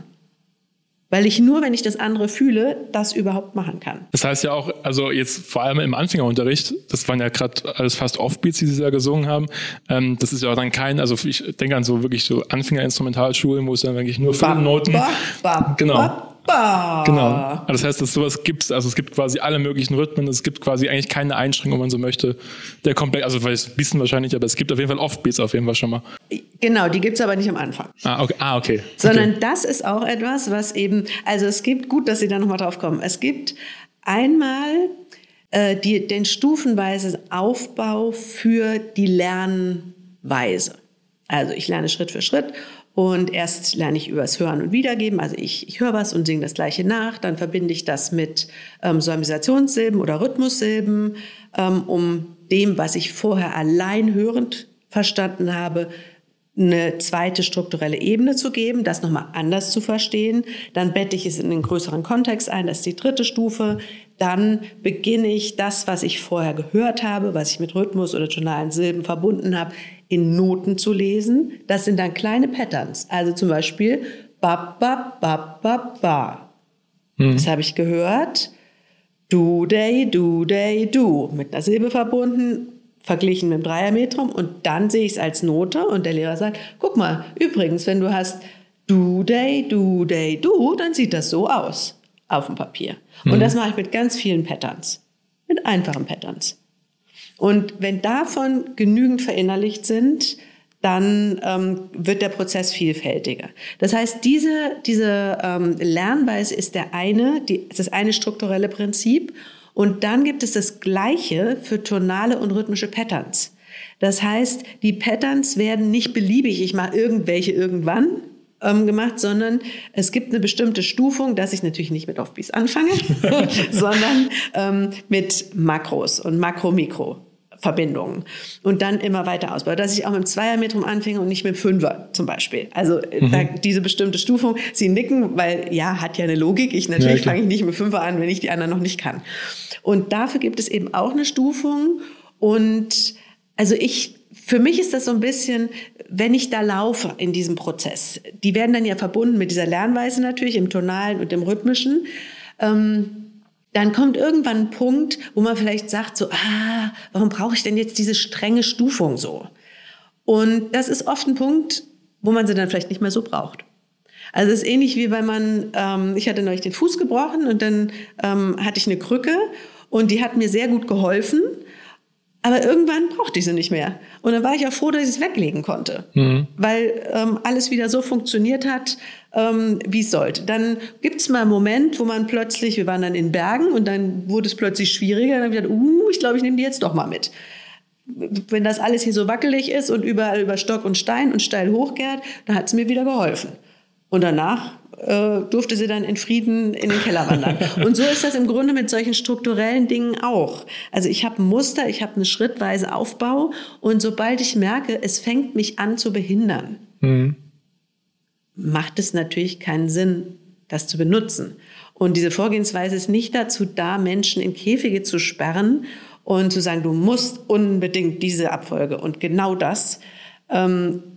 Weil ich nur, wenn ich das andere fühle, das überhaupt machen kann. Das heißt ja auch, also jetzt vor allem im Anfängerunterricht, das waren ja gerade alles fast Offbeats, die sie da gesungen haben, ähm, das ist ja auch dann kein, also ich denke an so wirklich so Anfängerinstrumentalschulen, wo es dann wirklich nur fünf Noten, ba, ba, genau. Ba, ba. Genau. Das heißt, dass sowas gibt, also es gibt quasi alle möglichen Rhythmen, es gibt quasi eigentlich keine Einschränkung, wenn man so möchte, der komplett, also vielleicht ein bisschen wahrscheinlich, aber es gibt auf jeden Fall Offbeats auf jeden Fall schon mal. Genau, die gibt's aber nicht am Anfang. Ah, okay. Ah, okay. Sondern okay. das ist auch etwas, was eben, also es gibt, gut, dass Sie da nochmal drauf kommen, es gibt einmal äh, die, den stufenweisen Aufbau für die Lernweise. Also ich lerne Schritt für Schritt. Und erst lerne ich übers Hören und Wiedergeben. Also ich, ich höre was und singe das Gleiche nach. Dann verbinde ich das mit ähm, Solmisationssilben oder Rhythmussilben, ähm, um dem, was ich vorher allein hörend verstanden habe, eine zweite strukturelle Ebene zu geben, das nochmal anders zu verstehen. Dann bette ich es in einen größeren Kontext ein, das ist die dritte Stufe. Dann beginne ich das, was ich vorher gehört habe, was ich mit Rhythmus oder tonalen Silben verbunden habe, in Noten zu lesen. Das sind dann kleine Patterns. Also zum Beispiel ba, ba, ba, ba, ba. Hm. Das habe ich gehört. Du, day, du, day, du. Mit einer Silbe verbunden, verglichen mit dem Dreiermetrum. Und dann sehe ich es als Note und der Lehrer sagt, guck mal, übrigens, wenn du hast du, day, du, day, du, dann sieht das so aus auf dem Papier. Hm. Und das mache ich mit ganz vielen Patterns. Mit einfachen Patterns. Und wenn davon genügend verinnerlicht sind, dann ähm, wird der Prozess vielfältiger. Das heißt, diese, diese ähm, Lernweise ist der eine, die, das eine strukturelle Prinzip. Und dann gibt es das Gleiche für tonale und rhythmische Patterns. Das heißt, die Patterns werden nicht beliebig, ich mache irgendwelche irgendwann, ähm, gemacht, sondern es gibt eine bestimmte Stufung, dass ich natürlich nicht mit Offbeats anfange, sondern ähm, mit Makros und Makro-Mikro-Verbindungen und dann immer weiter ausbaue. Dass ich auch mit dem Zweiermetrum anfange und nicht mit dem Fünfer zum Beispiel. Also mhm. da, diese bestimmte Stufung, Sie nicken, weil ja, hat ja eine Logik. Ich natürlich ja, fange ich nicht mit Fünfer an, wenn ich die anderen noch nicht kann. Und dafür gibt es eben auch eine Stufung und also ich Für mich ist das so ein bisschen, wenn ich da laufe in diesem Prozess, die werden dann ja verbunden mit dieser Lernweise natürlich, im Tonalen und im Rhythmischen, ähm, dann kommt irgendwann ein Punkt, wo man vielleicht sagt so, ah, warum brauche ich denn jetzt diese strenge Stufung so? Und das ist oft ein Punkt, wo man sie dann vielleicht nicht mehr so braucht. Also es ist ähnlich wie wenn man, ähm, ich hatte neulich den Fuß gebrochen und dann ähm, hatte ich eine Krücke und die hat mir sehr gut geholfen. Aber irgendwann brauchte ich sie nicht mehr. Und dann war ich auch froh, dass ich es weglegen konnte. Mhm. Weil ähm, alles wieder so funktioniert hat, ähm, wie es sollte. Dann gibt es mal einen Moment, wo man plötzlich, wir waren dann in Bergen und dann wurde es plötzlich schwieriger. Dann habe ich gedacht, uh, ich glaube, ich nehme die jetzt doch mal mit. Wenn das alles hier so wackelig ist und überall über Stock und Stein und steil hochgeht, dann hat es mir wieder geholfen. Und danach äh, durfte sie dann in Frieden in den Keller wandern. Und so ist das im Grunde mit solchen strukturellen Dingen auch. Also ich habe ein Muster, ich habe einen schrittweise Aufbau und sobald ich merke, es fängt mich an zu behindern, mhm. macht es natürlich keinen Sinn, das zu benutzen. Und diese Vorgehensweise ist nicht dazu da, Menschen in Käfige zu sperren und zu sagen, du musst unbedingt diese Abfolge und genau das, ähm,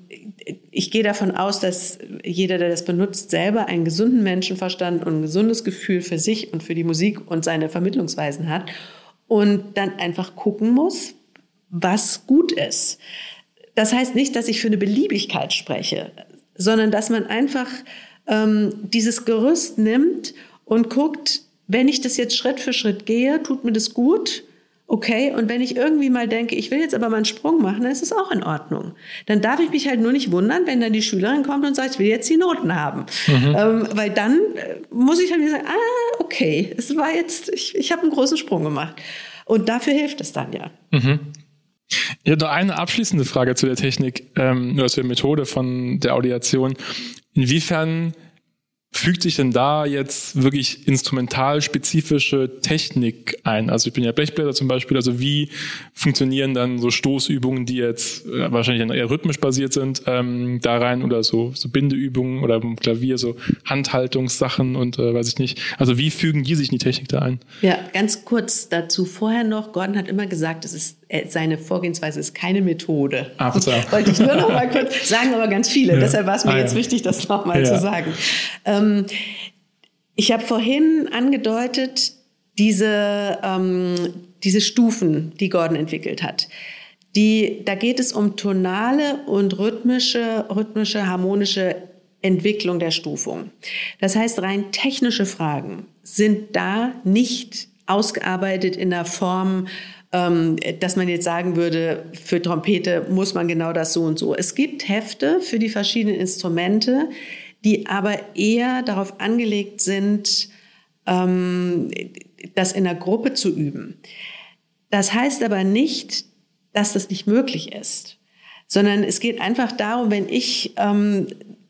ich gehe davon aus, dass jeder, der das benutzt, selber einen gesunden Menschenverstand und ein gesundes Gefühl für sich und für die Musik und seine Vermittlungsweisen hat und dann einfach gucken muss, was gut ist. Das heißt nicht, dass ich für eine Beliebigkeit spreche, sondern dass man einfach ähm, dieses Gerüst nimmt und guckt, wenn ich das jetzt Schritt für Schritt gehe, tut mir das gut. Okay, und wenn ich irgendwie mal denke, ich will jetzt aber mal einen Sprung machen, dann ist es auch in Ordnung. Dann darf ich mich halt nur nicht wundern, wenn dann die Schülerin kommt und sagt, ich will jetzt die Noten haben. Mhm. Ähm, weil dann muss ich halt wieder sagen, ah, okay, es war jetzt, ich, ich habe einen großen Sprung gemacht. Und dafür hilft es dann ja. Mhm. Ja, noch eine abschließende Frage zu der Technik, ähm, oder zu der Methode von der Audiation. Inwiefern fügt sich denn da jetzt wirklich instrumental spezifische Technik ein? Also ich bin ja Blechbläser zum Beispiel, also wie funktionieren dann so Stoßübungen, die jetzt äh, wahrscheinlich eher rhythmisch basiert sind, ähm, da rein oder so, so Bindeübungen oder im Klavier, so Handhaltungssachen und äh, weiß ich nicht. Also wie fügen die sich in die Technik da ein? Ja, ganz kurz dazu vorher noch, Gordon hat immer gesagt, es ist seine Vorgehensweise ist keine Methode. Ach, so. Wollte ich nur noch mal kurz sagen, aber ganz viele. Ja. Deshalb war es mir ah, jetzt ja. wichtig, das noch mal ja. zu sagen. Ähm, ich habe vorhin angedeutet, diese, ähm, diese Stufen, die Gordon entwickelt hat. Die, da geht es um tonale und rhythmische, rhythmische, harmonische Entwicklung der Stufung. Das heißt, rein technische Fragen sind da nicht ausgearbeitet in der Form, dass man jetzt sagen würde, für Trompete muss man genau das so und so. Es gibt Hefte für die verschiedenen Instrumente, die aber eher darauf angelegt sind, das in der Gruppe zu üben. Das heißt aber nicht, dass das nicht möglich ist, sondern es geht einfach darum, wenn ich ein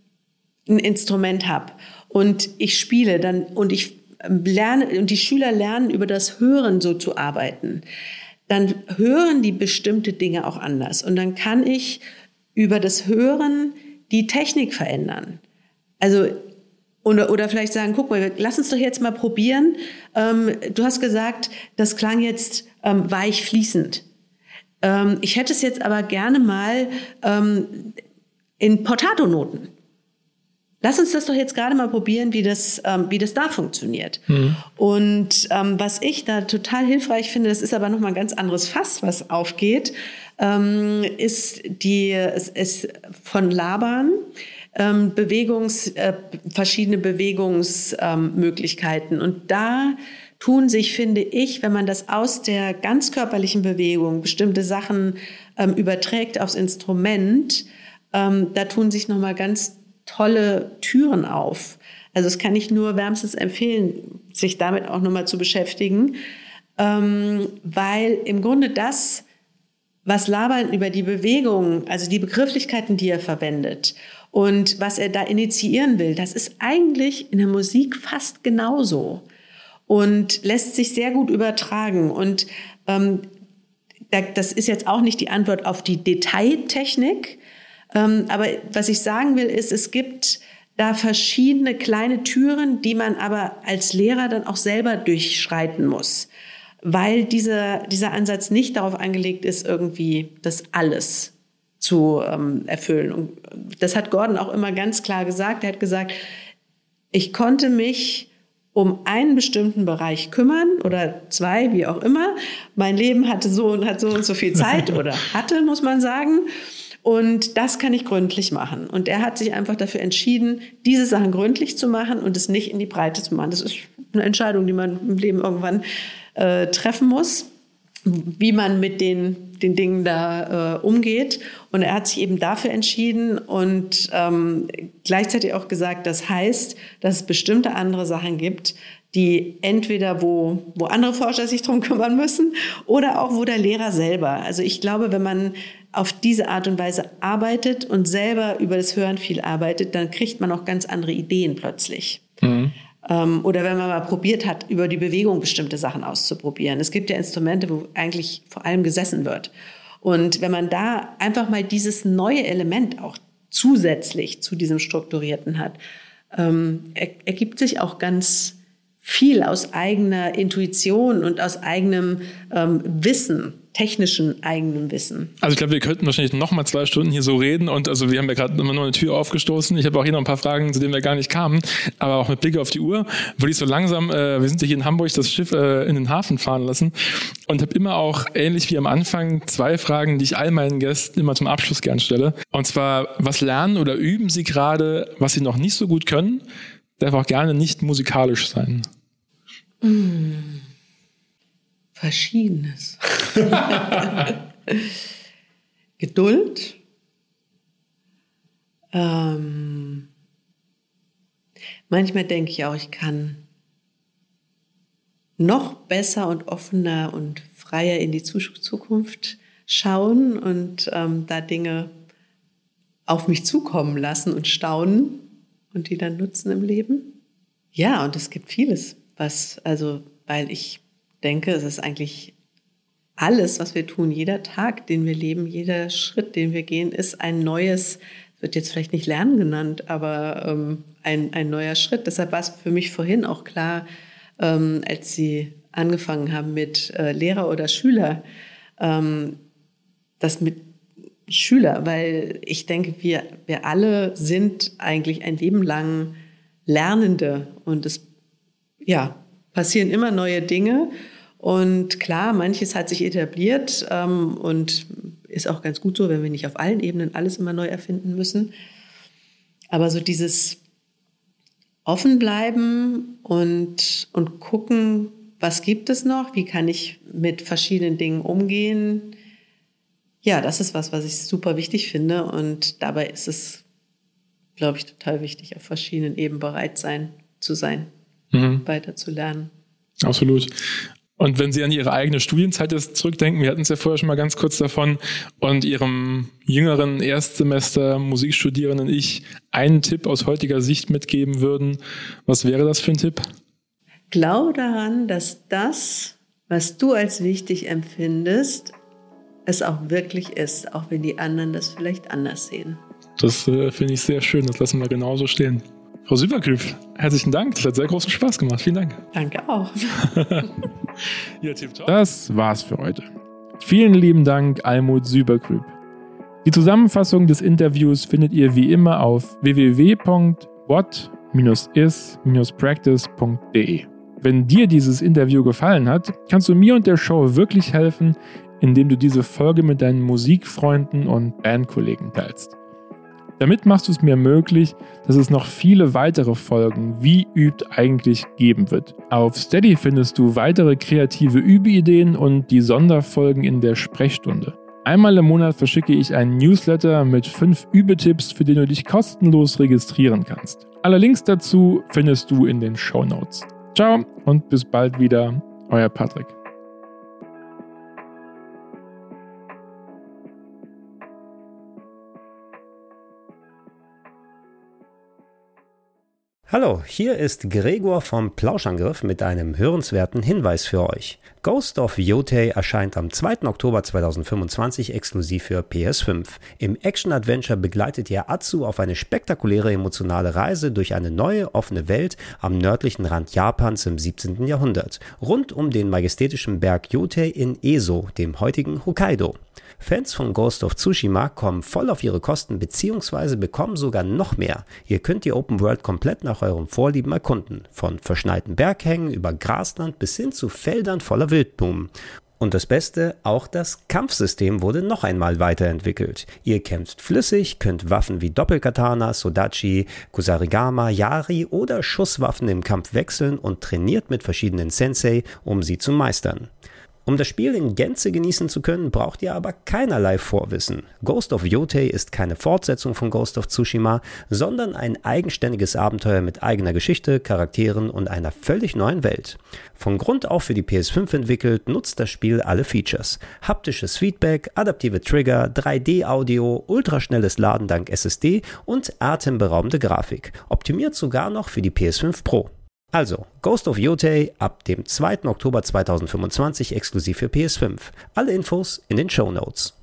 Instrument habe und ich spiele dann und ich lerne und die Schüler lernen über das Hören so zu arbeiten, dann hören die bestimmte Dinge auch anders. Und dann kann ich über das Hören die Technik verändern. Also, oder, oder vielleicht sagen, guck mal, lass uns doch jetzt mal probieren. Ähm, du hast gesagt, das klang jetzt ähm, weich fließend. Ähm, ich hätte es jetzt aber gerne mal ähm, in Portato-Noten. Lass uns das doch jetzt gerade mal probieren, wie das, ähm, wie das da funktioniert. Mhm. Und ähm, was ich da total hilfreich finde, das ist aber nochmal ein ganz anderes Fass, was aufgeht, ähm, ist die, es ist von Laban ähm, Bewegungs, äh, verschiedene Bewegungsmöglichkeiten. Ähm, Und da tun sich, finde ich, wenn man das aus der ganzkörperlichen Bewegung bestimmte Sachen ähm, überträgt aufs Instrument, ähm, da tun sich nochmal ganz tolle Türen auf. Also das kann ich nur wärmstens empfehlen, sich damit auch nochmal zu beschäftigen, ähm, weil im Grunde das, was Laban über die Bewegung, also die Begrifflichkeiten, die er verwendet und was er da initiieren will, das ist eigentlich in der Musik fast genauso und lässt sich sehr gut übertragen. Und ähm, das ist jetzt auch nicht die Antwort auf die Detailtechnik, Ähm, aber was ich sagen will, ist, es gibt da verschiedene kleine Türen, die man aber als Lehrer dann auch selber durchschreiten muss, weil dieser, dieser Ansatz nicht darauf angelegt ist, irgendwie das alles zu ähm, erfüllen. Und das hat Gordon auch immer ganz klar gesagt. Er hat gesagt, ich konnte mich um einen bestimmten Bereich kümmern oder zwei, wie auch immer. Mein Leben hatte so und hat so und so viel Zeit oder hatte, muss man sagen. Und das kann ich gründlich machen. Und er hat sich einfach dafür entschieden, diese Sachen gründlich zu machen und es nicht in die Breite zu machen. Das ist eine Entscheidung, die man im Leben irgendwann äh, treffen muss, wie man mit den, den Dingen da äh, umgeht. Und er hat sich eben dafür entschieden und ähm, gleichzeitig auch gesagt, das heißt, dass es bestimmte andere Sachen gibt, die entweder, wo, wo andere Forscher sich drum kümmern müssen oder auch, wo der Lehrer selber. Also ich glaube, wenn man auf diese Art und Weise arbeitet und selber über das Hören viel arbeitet, dann kriegt man auch ganz andere Ideen plötzlich. Mhm. Ähm, oder wenn man mal probiert hat, über die Bewegung bestimmte Sachen auszuprobieren. Es gibt ja Instrumente, wo eigentlich vor allem gesessen wird. Und wenn man da einfach mal dieses neue Element auch zusätzlich zu diesem Strukturierten hat, ähm, er, ergibt sich auch ganz viel aus eigener Intuition und aus eigenem ähm, Wissen, technischen eigenem Wissen. Also ich glaube, wir könnten wahrscheinlich noch mal zwei Stunden hier so reden und also wir haben ja gerade immer nur eine Tür aufgestoßen. Ich habe auch hier noch ein paar Fragen, zu denen wir gar nicht kamen, aber auch mit Blick auf die Uhr würde ich so langsam, äh, wir sind ja hier in Hamburg, das Schiff äh, in den Hafen fahren lassen und habe immer auch, ähnlich wie am Anfang, zwei Fragen, die ich all meinen Gästen immer zum Abschluss gern stelle. Und zwar, was lernen oder üben Sie gerade, was Sie noch nicht so gut können? Darf auch gerne nicht musikalisch sein. Mm. Verschiedenes. Geduld. Ähm, manchmal denke ich auch, ich kann noch besser und offener und freier in die Zukunft schauen und ähm, da Dinge auf mich zukommen lassen und staunen und die dann nutzen im Leben. Ja, und es gibt vieles, was, also, weil ich denke, es ist eigentlich alles, was wir tun, jeder Tag, den wir leben, jeder Schritt, den wir gehen, ist ein neues, wird jetzt vielleicht nicht Lernen genannt, aber ähm, ein, ein neuer Schritt. Deshalb war es für mich vorhin auch klar, ähm, als Sie angefangen haben mit äh, Lehrer oder Schüler, ähm, das mit Schüler, weil ich denke, wir, wir alle sind eigentlich ein Leben lang Lernende und es, ja, passieren immer neue Dinge und klar, manches hat sich etabliert ähm, und ist auch ganz gut so, wenn wir nicht auf allen Ebenen alles immer neu erfinden müssen. Aber so dieses offen bleiben und, und gucken, was gibt es noch, wie kann ich mit verschiedenen Dingen umgehen. Ja, das ist was, was ich super wichtig finde und dabei ist es, glaube ich, total wichtig, auf verschiedenen Ebenen bereit sein zu sein. Mhm. Weiter zu lernen. Absolut. Und wenn Sie an Ihre eigene Studienzeit jetzt zurückdenken, wir hatten es ja vorher schon mal ganz kurz davon, und Ihrem jüngeren Erstsemester Musikstudierenden Ich einen Tipp aus heutiger Sicht mitgeben würden, was wäre das für ein Tipp? Glaube daran, dass das, was du als wichtig empfindest, es auch wirklich ist, auch wenn die anderen das vielleicht anders sehen. Das äh, finde ich sehr schön, das lassen wir genauso stehen. Frau Süberklüb, herzlichen Dank. Das hat sehr großen Spaß gemacht. Vielen Dank. Danke auch. Ja, das war's für heute. Vielen lieben Dank, Almut Süberklüb. Die Zusammenfassung des Interviews findet ihr wie immer auf w w w punkt what is practice punkt d e. Wenn dir dieses Interview gefallen hat, kannst du mir und der Show wirklich helfen, indem du diese Folge mit deinen Musikfreunden und Bandkollegen teilst. Damit machst du es mir möglich, dass es noch viele weitere Folgen Wie übt eigentlich geben wird. Auf Steady findest du weitere kreative Übeideen und die Sonderfolgen in der Sprechstunde. Einmal im Monat verschicke ich einen Newsletter mit fünf Übetipps, für den du dich kostenlos registrieren kannst. Alle Links dazu findest du in den Shownotes. Ciao und bis bald wieder, euer Patrick. Hallo, hier ist Gregor vom Plauschangriff mit einem hörenswerten Hinweis für euch. Ghost of Yotei erscheint am zweiten Oktober zweitausendfünfundzwanzig exklusiv für P S fünf. Im Action-Adventure begleitet ihr Atsu auf eine spektakuläre emotionale Reise durch eine neue, offene Welt am nördlichen Rand Japans im siebzehnten Jahrhundert, rund um den majestätischen Berg Yotei in Eso, dem heutigen Hokkaido. Fans von Ghost of Tsushima kommen voll auf ihre Kosten bzw. bekommen sogar noch mehr. Ihr könnt die Open World komplett nach euren Vorlieben erkunden, von verschneiten Berghängen über Grasland bis hin zu Feldern voller Wildblumen. Und das Beste, auch das Kampfsystem wurde noch einmal weiterentwickelt. Ihr kämpft flüssig, könnt Waffen wie Doppelkatana, Sodachi, Kusarigama, Yari oder Schusswaffen im Kampf wechseln und trainiert mit verschiedenen Sensei, um sie zu meistern. Um das Spiel in Gänze genießen zu können, braucht ihr aber keinerlei Vorwissen. Ghost of Yotei ist keine Fortsetzung von Ghost of Tsushima, sondern ein eigenständiges Abenteuer mit eigener Geschichte, Charakteren und einer völlig neuen Welt. Von Grund auf für die P S fünf entwickelt, nutzt das Spiel alle Features. Haptisches Feedback, adaptive Trigger, drei D Audio, ultraschnelles Laden dank S S D und atemberaubende Grafik. Optimiert sogar noch für die P S fünf Pro. Also, Ghost of Yotei ab dem zweiten Oktober zweitausendfünfundzwanzig exklusiv für P S fünf. Alle Infos in den Shownotes.